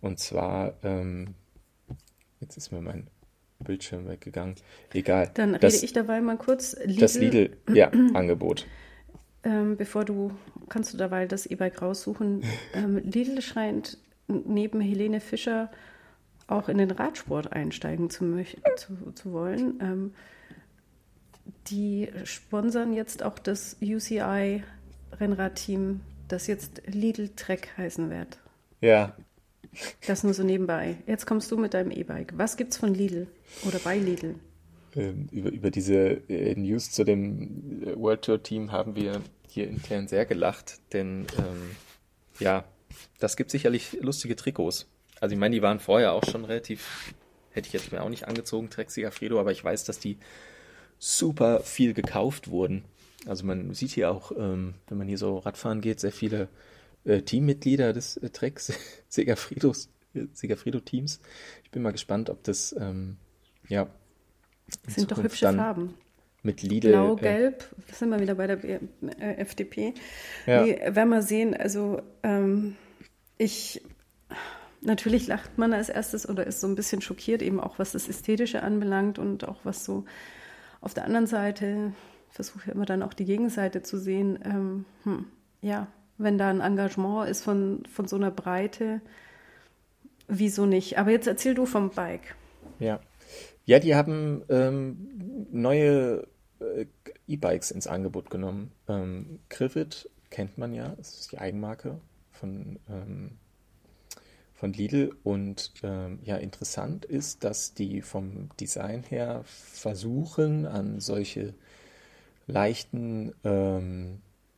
Und zwar, ähm, jetzt ist mir mein Bildschirm weggegangen. Egal. Dann rede Das, ich dabei mal kurz. das Lidl, Lidl, ja, Angebot. ähm, bevor du, kannst du dabei das E-Bike raussuchen. Ähm, Lidl scheint neben Helene Fischer auch in den Radsport einsteigen zu, möch- zu, zu wollen. Ähm, die sponsern jetzt auch das U C I-Rennradteam, das jetzt Lidl Trek heißen wird. Ja, Das nur so nebenbei. Jetzt kommst du mit deinem E-Bike. Was gibt's von Lidl oder bei Lidl? ähm, über, über diese äh, News zu dem äh, World Tour Team haben wir hier intern sehr gelacht, denn ähm, ja, das gibt sicherlich lustige Trikots. Also ich meine, die waren vorher auch schon relativ, hätte ich jetzt mir auch nicht angezogen, Trek Segafredo, aber ich weiß, dass die super viel gekauft wurden. Also man sieht hier auch, ähm, wenn man hier so Radfahren geht, sehr viele äh, Teammitglieder des äh, Trek Segafredos, äh, Segafredo-Teams. Ich bin mal gespannt, ob das ähm, ja in Das sind doch Zukunft hübsche dann Farben. mit Lidl, Blau, äh, gelb, das sind wir wieder bei der B- äh, F D P. ja, Nee, werden wir sehen, also ähm, ich, natürlich lacht man als erstes oder ist so ein bisschen schockiert, eben auch was das Ästhetische anbelangt und auch was so auf der anderen Seite, versuche ich immer dann auch die Gegenseite zu sehen, ähm, hm, ja, wenn da ein Engagement ist von, von so einer Breite, wieso nicht? Aber jetzt erzähl du vom Bike. ja. Ja, die haben ähm, neue äh, E-Bikes ins Angebot genommen. Ähm, Krivet kennt man ja, das ist die Eigenmarke von, ähm, von Lidl. Und ähm, ja, interessant ist, dass die vom Design her versuchen, an solche leichten, ähm,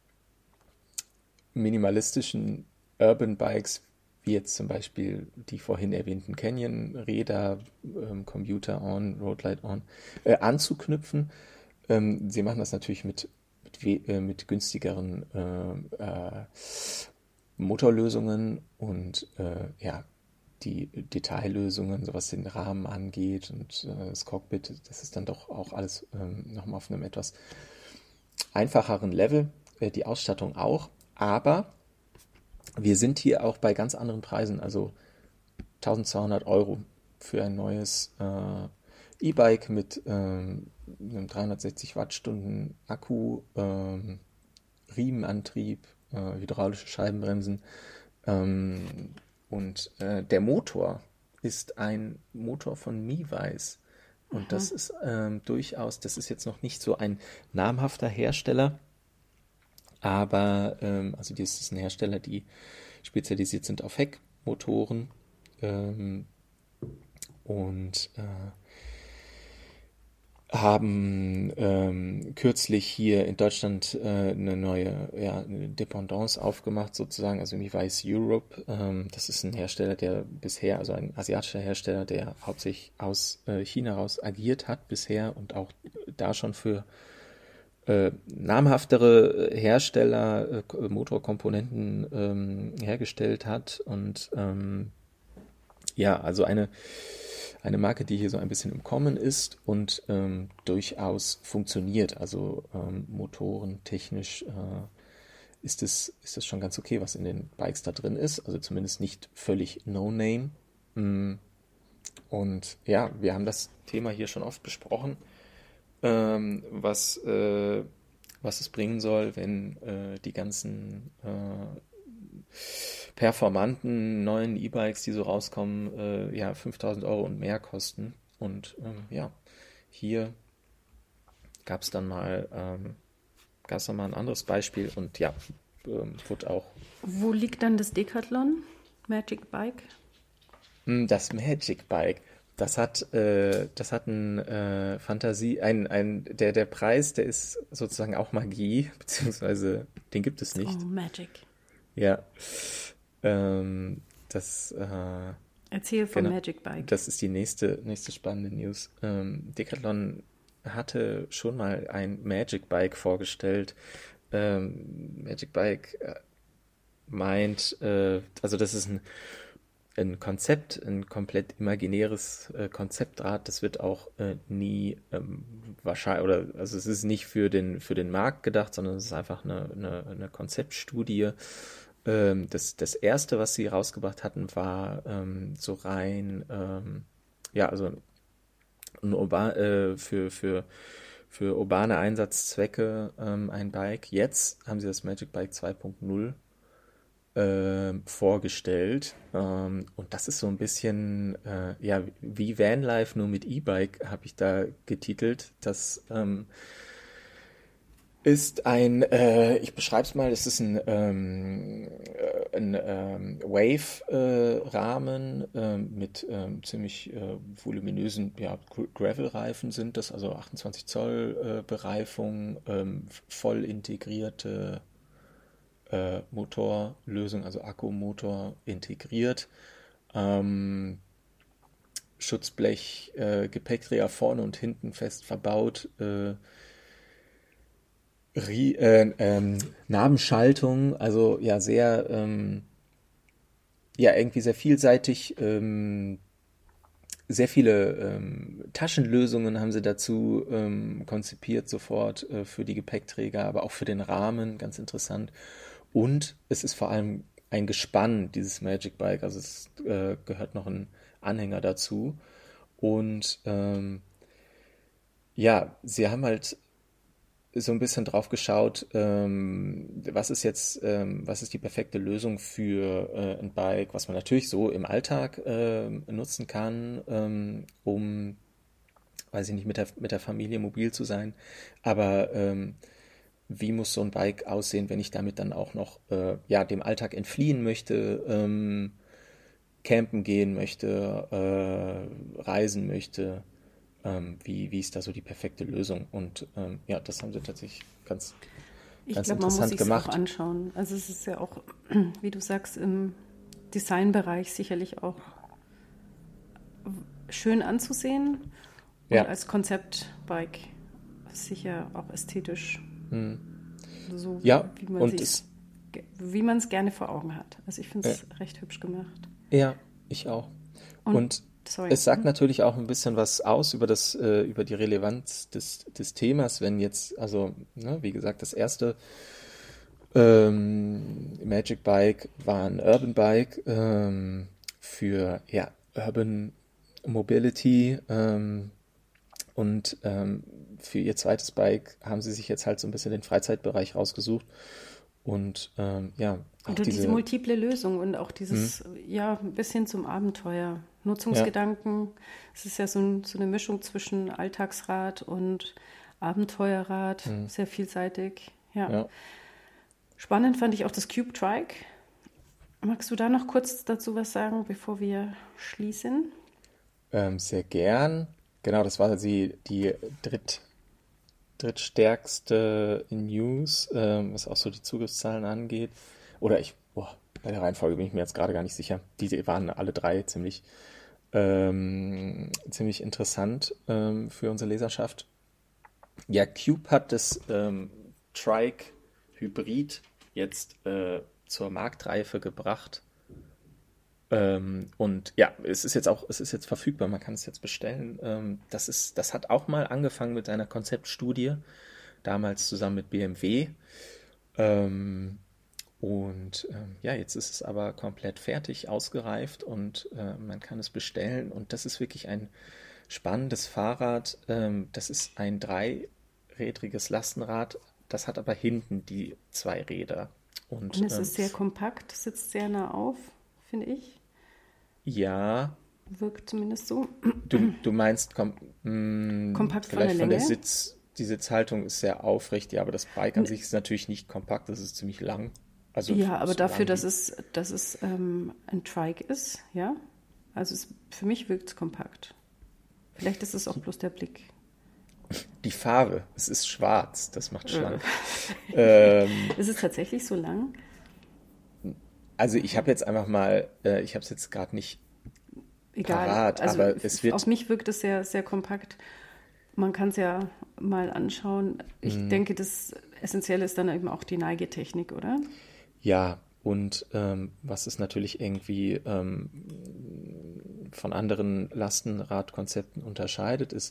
minimalistischen Urban Bikes, wie jetzt zum Beispiel die vorhin erwähnten Canyon-Räder, ähm, Commuter On, Roadlight On, äh, anzuknüpfen. Ähm, sie machen das natürlich mit, mit, we- äh, mit günstigeren äh, äh, Motorlösungen und äh, ja, die Detaillösungen, so was den Rahmen angeht und äh, das Cockpit, das ist dann doch auch alles ähm, nochmal auf einem etwas einfacheren Level, äh, die Ausstattung auch, aber wir sind hier auch bei ganz anderen Preisen, also eintausendzweihundert Euro für ein neues äh, E-Bike mit ähm, einem dreihundertsechzig Wattstunden Akku, ähm, Riemenantrieb, äh, hydraulische Scheibenbremsen ähm, und äh, der Motor ist ein Motor von Miwise und das ist ähm, durchaus, das ist jetzt noch nicht so ein namhafter Hersteller, aber ähm, also das ist ein Hersteller, die spezialisiert sind auf Heckmotoren ähm, und äh, haben ähm, kürzlich hier in Deutschland äh, eine neue ja, eine Dependance aufgemacht, sozusagen, also Miwise Europe. Ähm, das ist ein Hersteller, der bisher, also ein asiatischer Hersteller, der hauptsächlich aus äh, China raus agiert hat bisher und auch da schon für äh, namhaftere Hersteller äh, Motorkomponenten ähm, hergestellt hat und ähm, ja, also eine, eine Marke, die hier so ein bisschen im Kommen ist und ähm, durchaus funktioniert. Also ähm, motorentechnisch äh, ist es, ist es schon ganz okay, was in den Bikes da drin ist. Also zumindest nicht völlig No-Name. Mm, Und ja, wir haben das Thema hier schon oft besprochen, ähm, was, äh, was es bringen soll, wenn äh, die ganzen äh, performanten neuen E-Bikes, die so rauskommen, äh, ja, fünftausend Euro und mehr kosten. Und ähm, ja, hier gab es dann mal, ähm, gab es dann mal ein anderes Beispiel und ja, ähm, wurde auch Wo liegt dann das Decathlon Magic Bike? hm, das Magic Bike. Das hat, äh, das hat ein äh, Fantasie, ein, ein, der, der Preis, der ist sozusagen auch Magie, beziehungsweise den gibt es Oh, nicht. Magic. Ja, ähm, das, äh, Erzähl vom genau. Magic Bike. Das ist die nächste, nächste spannende News. Ähm, Decathlon hatte schon mal ein Magic Bike vorgestellt. Ähm, Magic Bike äh, meint, äh, also das ist ein, ein Konzept, ein komplett imaginäres äh, Konzeptrad. Das wird auch äh, nie ähm, wahrscheinlich, oder also es ist nicht für den, für den Markt gedacht, sondern es ist einfach eine, eine, eine Konzeptstudie Ähm, das, das erste, was sie rausgebracht hatten, war ähm, so rein, ähm, ja, also ein urba äh, für, für, für urbane Einsatzzwecke ähm, ein Bike. Jetzt haben sie das Magic Bike zwei Punkt null ähm, vorgestellt. Ähm, und das ist so ein bisschen, äh, ja, wie Vanlife, nur mit E-Bike, habe ich da getitelt. Das ähm, ist ein, äh, ich beschreibe es mal, es ist ein, ähm, äh, ein ähm, Wave-Rahmen äh, mit ähm, ziemlich äh, voluminösen ja, Gravel-Reifen sind das, also achtundzwanzig Zoll äh, Bereifung, ähm, voll integrierte äh, Motorlösung, also Akkumotor integriert. Ähm, Schutzblech, äh, Gepäckträger vorne und hinten fest verbaut. Äh, Rie äh, ähm, Nabenschaltung, also ja sehr, ähm, ja irgendwie sehr vielseitig. Ähm, sehr viele ähm, Taschenlösungen haben sie dazu ähm, konzipiert sofort äh, für die Gepäckträger, aber auch für den Rahmen, ganz interessant. Und es ist vor allem ein Gespann, dieses Magic Bike, also es äh, gehört noch ein Anhänger dazu. Und ähm, ja, sie haben halt so ein bisschen drauf geschaut, ähm, was ist jetzt, ähm, was ist die perfekte Lösung für äh, ein Bike, was man natürlich so im Alltag ähm, nutzen kann, ähm, um, weiß ich nicht, mit der, mit der Familie mobil zu sein. Aber ähm, wie muss so ein Bike aussehen, wenn ich damit dann auch noch äh, ja, dem Alltag entfliehen möchte, ähm, campen gehen möchte, äh, reisen möchte? Ähm, wie, wie ist da so die perfekte Lösung? Und ähm, ja, das haben sie tatsächlich ganz, Ich ganz glaube, man muss interessant sich es auch gemacht. anschauen. Also es ist ja auch, wie du sagst, im Designbereich sicherlich auch schön anzusehen und Ja, als Konzeptbike sicher auch ästhetisch hm. so, Ja, wie man und sich's, es, wie man es gerne vor Augen hat. Also ich finde äh, es recht hübsch gemacht. ja, ich auch. Und, Und sorry. es sagt Mhm. natürlich auch ein bisschen was aus über das, äh, über die Relevanz des, des Themas, wenn jetzt, also, ne, wie gesagt, das erste ähm, Magic Bike war ein Urban Bike ähm, für ja, Urban Mobility ähm, und ähm, für ihr zweites Bike haben sie sich jetzt halt so ein bisschen den Freizeitbereich rausgesucht und ähm, ja, auch Oder diese diese, multiple Lösung und auch hm, dieses, ja, ein bisschen zum Abenteuer. ja, Nutzungsgedanken, es ist ja so, ein, so eine Mischung zwischen Alltagsrad und Abenteuerrad, hm, sehr vielseitig. Ja. ja. Spannend fand ich auch das Cube Trike. Magst du da noch kurz dazu was sagen, bevor wir schließen? Ähm, sehr gern. Genau, das war sie die dritt, drittstärkste in News, ähm, was auch so die Zugriffszahlen angeht. Oder ich, boah, bei der Reihenfolge bin ich mir jetzt gerade gar nicht sicher. Die, die waren alle drei ziemlich, ähm, ziemlich interessant ähm, für unsere Leserschaft. Ja, Cube hat das ähm, Trike Hybrid jetzt äh, zur Marktreife gebracht. Ähm, und ja, es ist jetzt auch, es ist jetzt verfügbar, man kann es jetzt bestellen. Ähm, das ist, das hat auch mal angefangen mit einer Konzeptstudie, damals zusammen mit B M W. Ähm, und ähm, ja, jetzt ist es aber komplett fertig, ausgereift und äh, man kann es bestellen. Und das ist wirklich ein spannendes Fahrrad. Ähm, das ist ein dreirädriges Lastenrad, das hat aber hinten die zwei Räder. Und Und es ähm, ist sehr kompakt, sitzt sehr nah auf, finde ich. ja, Wirkt zumindest so. Du, du meinst, komm, mh, Kompakt von der vielleicht von der Länge. Sitz, die Sitzhaltung ist sehr aufrecht, ja, aber das Bike an N- sich ist natürlich nicht kompakt, das ist ziemlich lang. Also f- Ja, aber so dafür, lang dass wie. es, dass es ähm, ein Trike ist, ja. Also es, für mich wirkt es kompakt. Vielleicht ist es auch bloß der Blick. Die Farbe, es ist schwarz, das macht Äh, schlank. Ähm, ist es tatsächlich so lang? also ich habe jetzt einfach mal, äh, ich habe es jetzt gerade nicht Egal. parat, Also aber es f- auf wird, mich wirkt es sehr, sehr kompakt. Man kann es ja mal anschauen. Ich mh, denke, das Essentielle ist dann eben auch die Neigetechnik, oder? ja, und ähm, was es natürlich irgendwie ähm, von anderen Lastenradkonzepten unterscheidet, ist,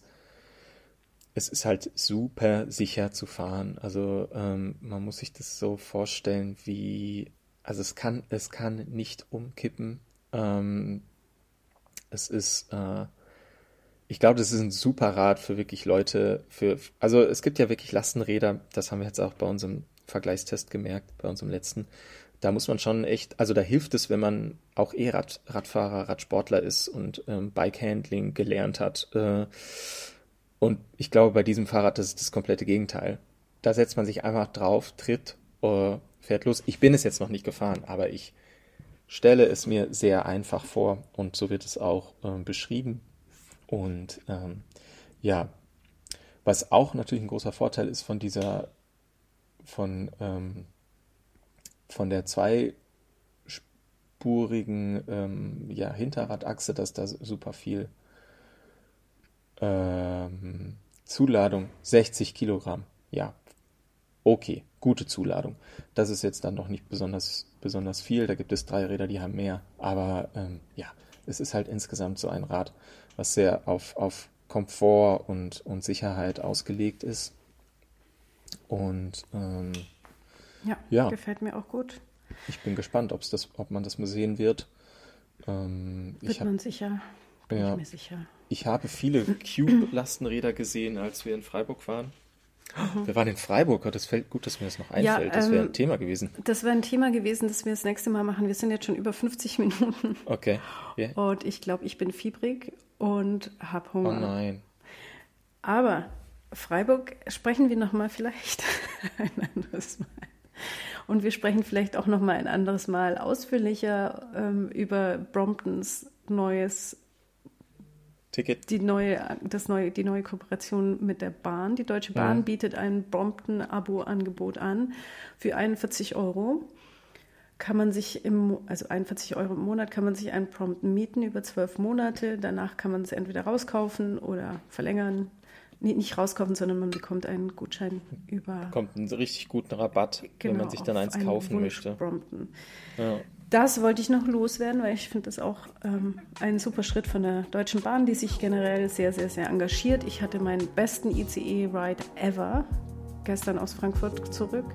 es ist halt super sicher zu fahren. Also ähm, man muss sich das so vorstellen wie also es kann, es kann nicht umkippen. Ähm, es ist, äh, ich glaube, das ist ein super Rad für wirklich Leute, für, also es gibt ja wirklich Lastenräder, das haben wir jetzt auch bei unserem Vergleichstest gemerkt, bei unserem letzten. Da muss man schon echt, also da hilft es, wenn man auch eh Rad, Radfahrer, Radsportler ist und ähm, Bikehandling gelernt hat. Äh, und ich glaube, bei diesem Fahrrad, das ist das komplette Gegenteil. Da setzt man sich einfach drauf, tritt, äh, fährt los. Ich bin es jetzt noch nicht gefahren, aber ich stelle es mir sehr einfach vor und so wird es auch äh, beschrieben. Und ähm, ja, was auch natürlich ein großer Vorteil ist von dieser, von, ähm, von der zweispurigen ähm, ja, Hinterradachse, dass da super viel ähm, Zuladung, sechzig Kilogramm, ja, okay, gute Zuladung. Das ist jetzt dann noch nicht besonders, besonders viel, da gibt es drei Räder, die haben mehr, aber ähm, ja, es ist halt insgesamt so ein Rad, was sehr auf, auf Komfort und, und Sicherheit ausgelegt ist. Und ähm, Ja, ja, gefällt mir auch gut. ich bin gespannt, ob's das, ob man das mal sehen wird. Ähm, ich Wird hab, man sicher, bin ja, ich mir sicher. ich habe viele Cube-Lastenräder gesehen, als wir in Freiburg waren. Wir waren in Freiburg, das fällt gut, dass mir das noch Ja, einfällt. Das wäre ähm, ein Thema gewesen. Das wäre ein Thema gewesen, das wir das nächste Mal machen. Wir sind jetzt schon über fünfzig Minuten Okay. Yeah. und ich glaube, ich bin fiebrig und habe Oh Hunger. nein. Aber Freiburg sprechen wir nochmal vielleicht ein anderes Mal. Und wir sprechen vielleicht auch nochmal ein anderes Mal ausführlicher ähm, über Bromptons neues Ticket. Die neue, das neue, die neue Kooperation mit der Bahn. Die Deutsche Bahn Mhm. bietet ein Brompton-Abo-Angebot an. Für einundvierzig Euro kann man sich im, also einundvierzig Euro im Monat kann man sich einen Brompton mieten über zwölf Monate. Danach kann man es entweder rauskaufen oder verlängern. Nee, nicht rauskaufen, sondern man bekommt einen Gutschein über. Kommt einen richtig guten Rabatt, wenn Genau, man sich dann auf eins einen kaufen Wunsch möchte. Brompton. Ja. Das wollte ich noch loswerden, weil ich finde das auch ähm, ein super Schritt von der Deutschen Bahn, die sich generell sehr, sehr, sehr engagiert. Ich hatte meinen besten I C E-Ride ever gestern aus Frankfurt zurück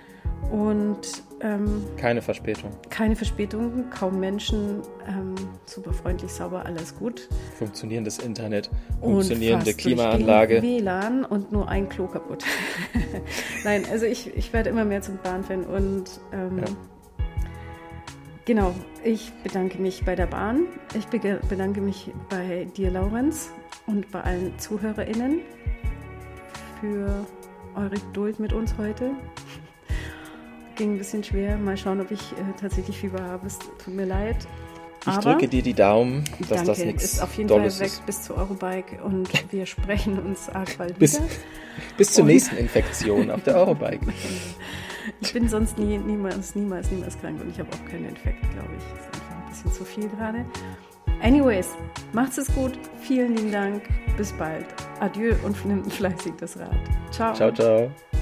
und ähm, Keine Verspätung. keine Verspätungen, kaum Menschen, ähm, super freundlich, sauber, alles gut. Funktionierendes Internet, Und funktionierende fast Klimaanlage. W L A N und nur ein Klo kaputt. Nein, also ich, ich werde immer mehr zum Bahnfan und ähm, Ja. genau, ich bedanke mich bei der Bahn, ich be- bedanke mich bei dir, Laurenz, und bei allen ZuhörerInnen für eure Geduld mit uns heute. Ging ein bisschen schwer, mal schauen, ob ich äh, tatsächlich Fieber habe, es tut mir leid. Ich Aber drücke dir die Daumen, dass danke, das nichts ist auf jeden Dolles Fall weg ist. bis zur Eurobike und wir sprechen uns arg bald Bis, wieder. bis zur Und- nächsten Infektion auf der Eurobike. Ich bin sonst nie, niemals, niemals, niemals krank und ich habe auch keinen Infekt, glaube ich. Das ist einfach ein bisschen zu viel gerade. Anyways, macht's es gut. Vielen lieben Dank. Bis bald. Adieu und nimmt fleißig das Rad. Ciao. Ciao, ciao.